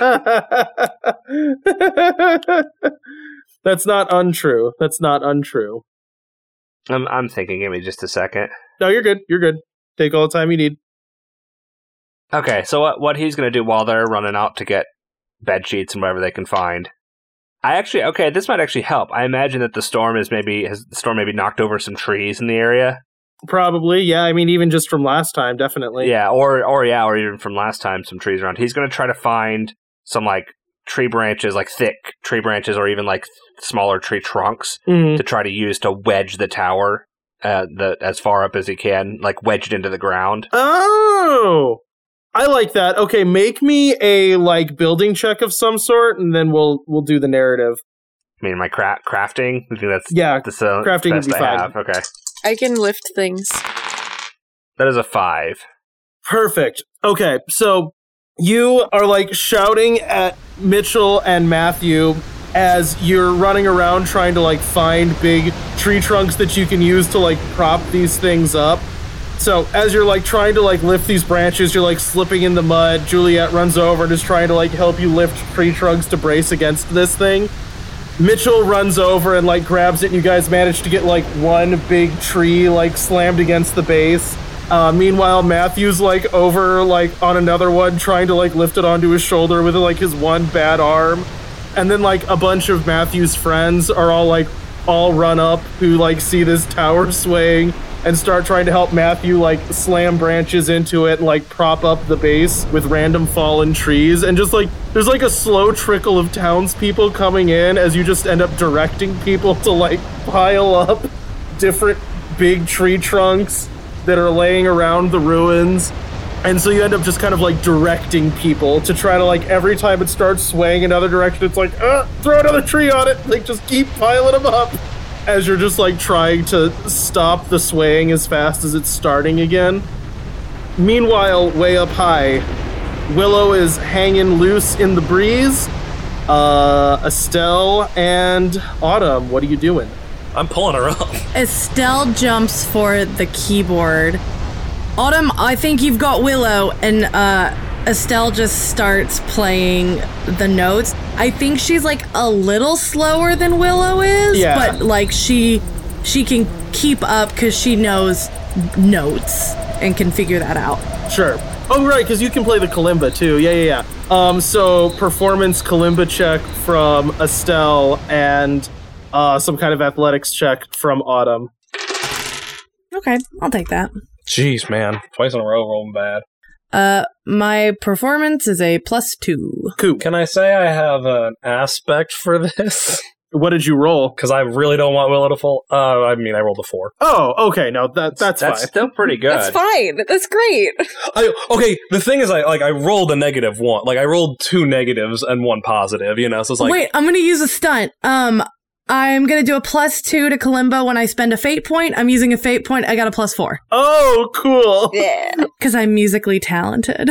That's not untrue. That's not untrue. I'm thinking. Give me just a second. No, you're good. You're good. Take all the time you need. Okay, so what he's going to do while they're running out to get bed sheets and whatever they can find. This might actually help. I imagine that the storm has maybe knocked over some trees in the area. Probably, yeah. I mean, even just from last time, definitely. Yeah, or even from last time, some trees around. He's going to try to find some like tree branches, like thick tree branches, or even like smaller tree trunks to try to use to wedge the tower as far up as he can, like wedged into the ground. Oh, I like that. Okay, make me a like building check of some sort, and then we'll do the narrative. I mean, my crafting. I think that's crafting best would be fine. have. Okay, I can lift things. that is a 5. Perfect. Okay, so you are like shouting at Mitchell and Matthew as you're running around trying to like find big tree trunks that you can use to like prop these things up. So as you're like trying to like lift these branches, you're like slipping in the mud. Juliet runs over and is trying to like help you lift tree trunks to brace against this thing. Mitchell runs over and like grabs it, and you guys manage to get like one big tree like slammed against the base. Meanwhile, Matthew's like over like on another one, trying to like lift it onto his shoulder with like his one bad arm. And then like a bunch of Matthew's friends are all run up who like see this tower swaying and start trying to help Matthew like slam branches into it and like prop up the base with random fallen trees. And just like there's like a slow trickle of townspeople coming in as you just end up directing people to like pile up different big tree trunks that are laying around the ruins. And so you end up just kind of like directing people to try to like every time it starts swaying another direction, it's like, throw another tree on it. Like just keep piling them up as you're just like trying to stop the swaying as fast as it's starting again. Meanwhile, way up high, Willow is hanging loose in the breeze. Estelle and Autumn, what are you doing? I'm pulling her up. Estelle jumps for the keyboard. Autumn, I think you've got Willow, and Estelle just starts playing the notes. I think she's like a little slower than Willow is, but like she can keep up because she knows notes and can figure that out. Sure. Oh, right, because you can play the kalimba too. Yeah. So performance kalimba check from Estelle and some kind of athletics check from Autumn. Okay, I'll take that. Jeez, man. Twice in a row rolling bad. My performance is a +2. Cool. Can I say I have an aspect for this? What did you roll? Because I really don't want Willow to fall. I rolled a 4. Oh, okay. No, that's fine. Still pretty good. That's fine. That's great. Okay, the thing is, I rolled a -1. Like, I rolled 2 negatives and 1 positive, you know? So it's like... Wait, I'm going to use a stunt. I'm going to do a +2 to Kalimba when I spend a fate point. I'm using a fate point. I got a +4. Oh, cool. Yeah. Because I'm musically talented.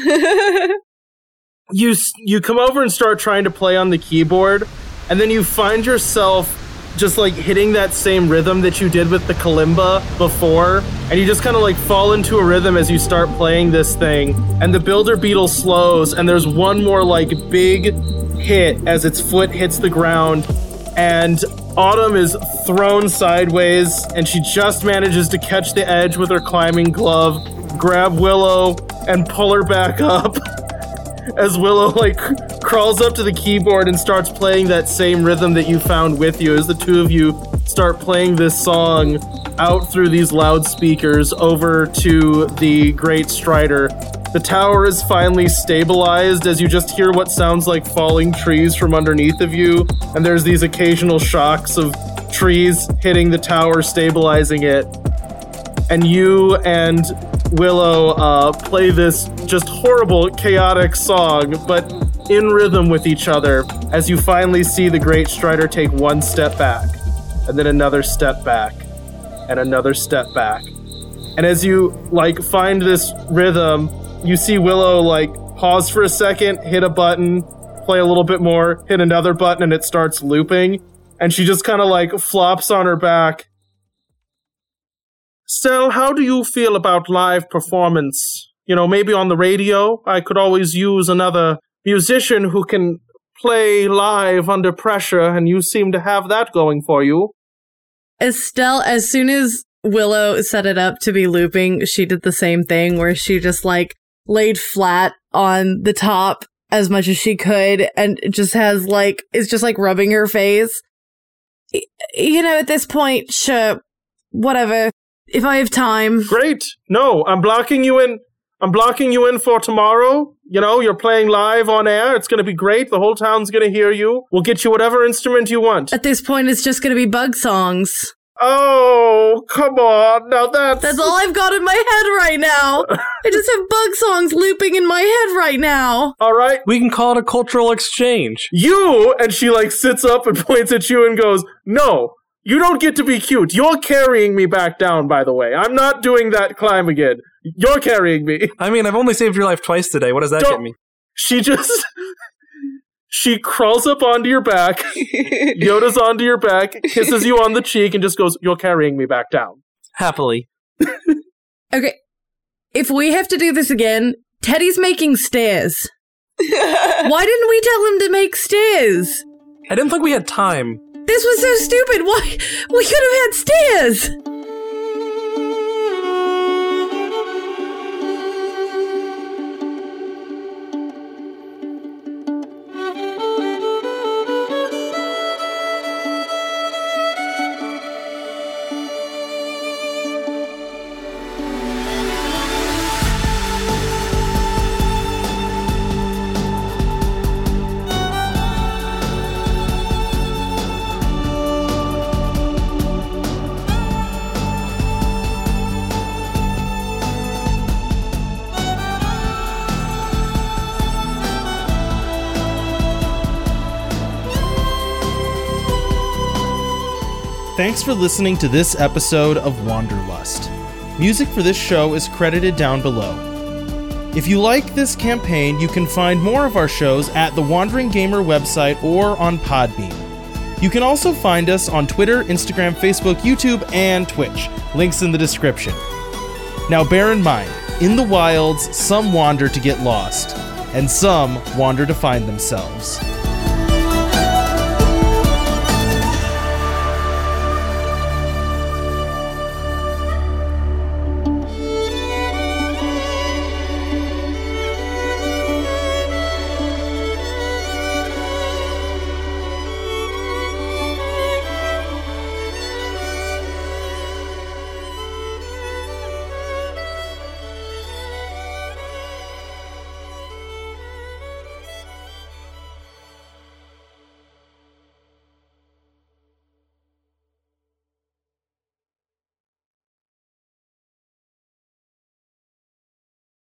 You come over and start trying to play on the keyboard, and then you find yourself just like hitting that same rhythm that you did with the kalimba before, and you just kind of like fall into a rhythm as you start playing this thing, and the builder beetle slows, and there's one more like big hit as its foot hits the ground, and Autumn is thrown sideways, and she just manages to catch the edge with her climbing glove, grab Willow, and pull her back up. As Willow like crawls up to the keyboard and starts playing that same rhythm that you found with you, as the two of you start playing this song out through these loudspeakers over to the Great Strider. The tower is finally stabilized as you just hear what sounds like falling trees from underneath of you, and there's these occasional shocks of trees hitting the tower, stabilizing it. And you and Willow play this just horrible, chaotic song, but in rhythm with each other, as you finally see the Great Strider take one step back, and then another step back, and another step back. And as you like find this rhythm, you see Willow like pause for a second, hit a button, play a little bit more, hit another button, and it starts looping. And she just kind of like flops on her back. Stell, how do you feel about live performance? You know, maybe on the radio? I could always use another musician who can play live under pressure, and you seem to have that going for you. Estelle, as soon as Willow set it up to be looping, she did the same thing where she just like laid flat on the top as much as she could and just has like, it's just like rubbing her face. You know, at this point, sure, whatever. If I have time. Great. No, I'm blocking you in. I'm blocking you in for tomorrow. You know, you're playing live on air. It's going to be great. The whole town's going to hear you. We'll get you whatever instrument you want. At this point, it's just going to be bug songs. Oh, come on. Now that's all I've got in my head right now. I just have bug songs looping in my head right now. All right. We can call it a cultural exchange. You, and she like sits up and points at you and goes, no. You don't get to be cute. You're carrying me back down, by the way. I'm not doing that climb again. You're carrying me. I mean, I've only saved your life twice today. What does that get me? She crawls up onto your back, Yoda's onto your back, kisses you on the cheek, and just goes, you're carrying me back down. Happily. Okay, if we have to do this again, Teddy's making stairs. Why didn't we tell him to make stairs? I didn't think we had time. This was so stupid. Why? We could have had stairs. Thanks for listening to this episode of Wanderlust. Music for this show is credited down below. If you like this campaign, you can find more of our shows at the Wandering Gamer website or on Podbean. You can also find us on Twitter, Instagram, Facebook, YouTube, and Twitch. Links in the description. Now bear in mind, in the wilds, some wander to get lost, and some wander to find themselves.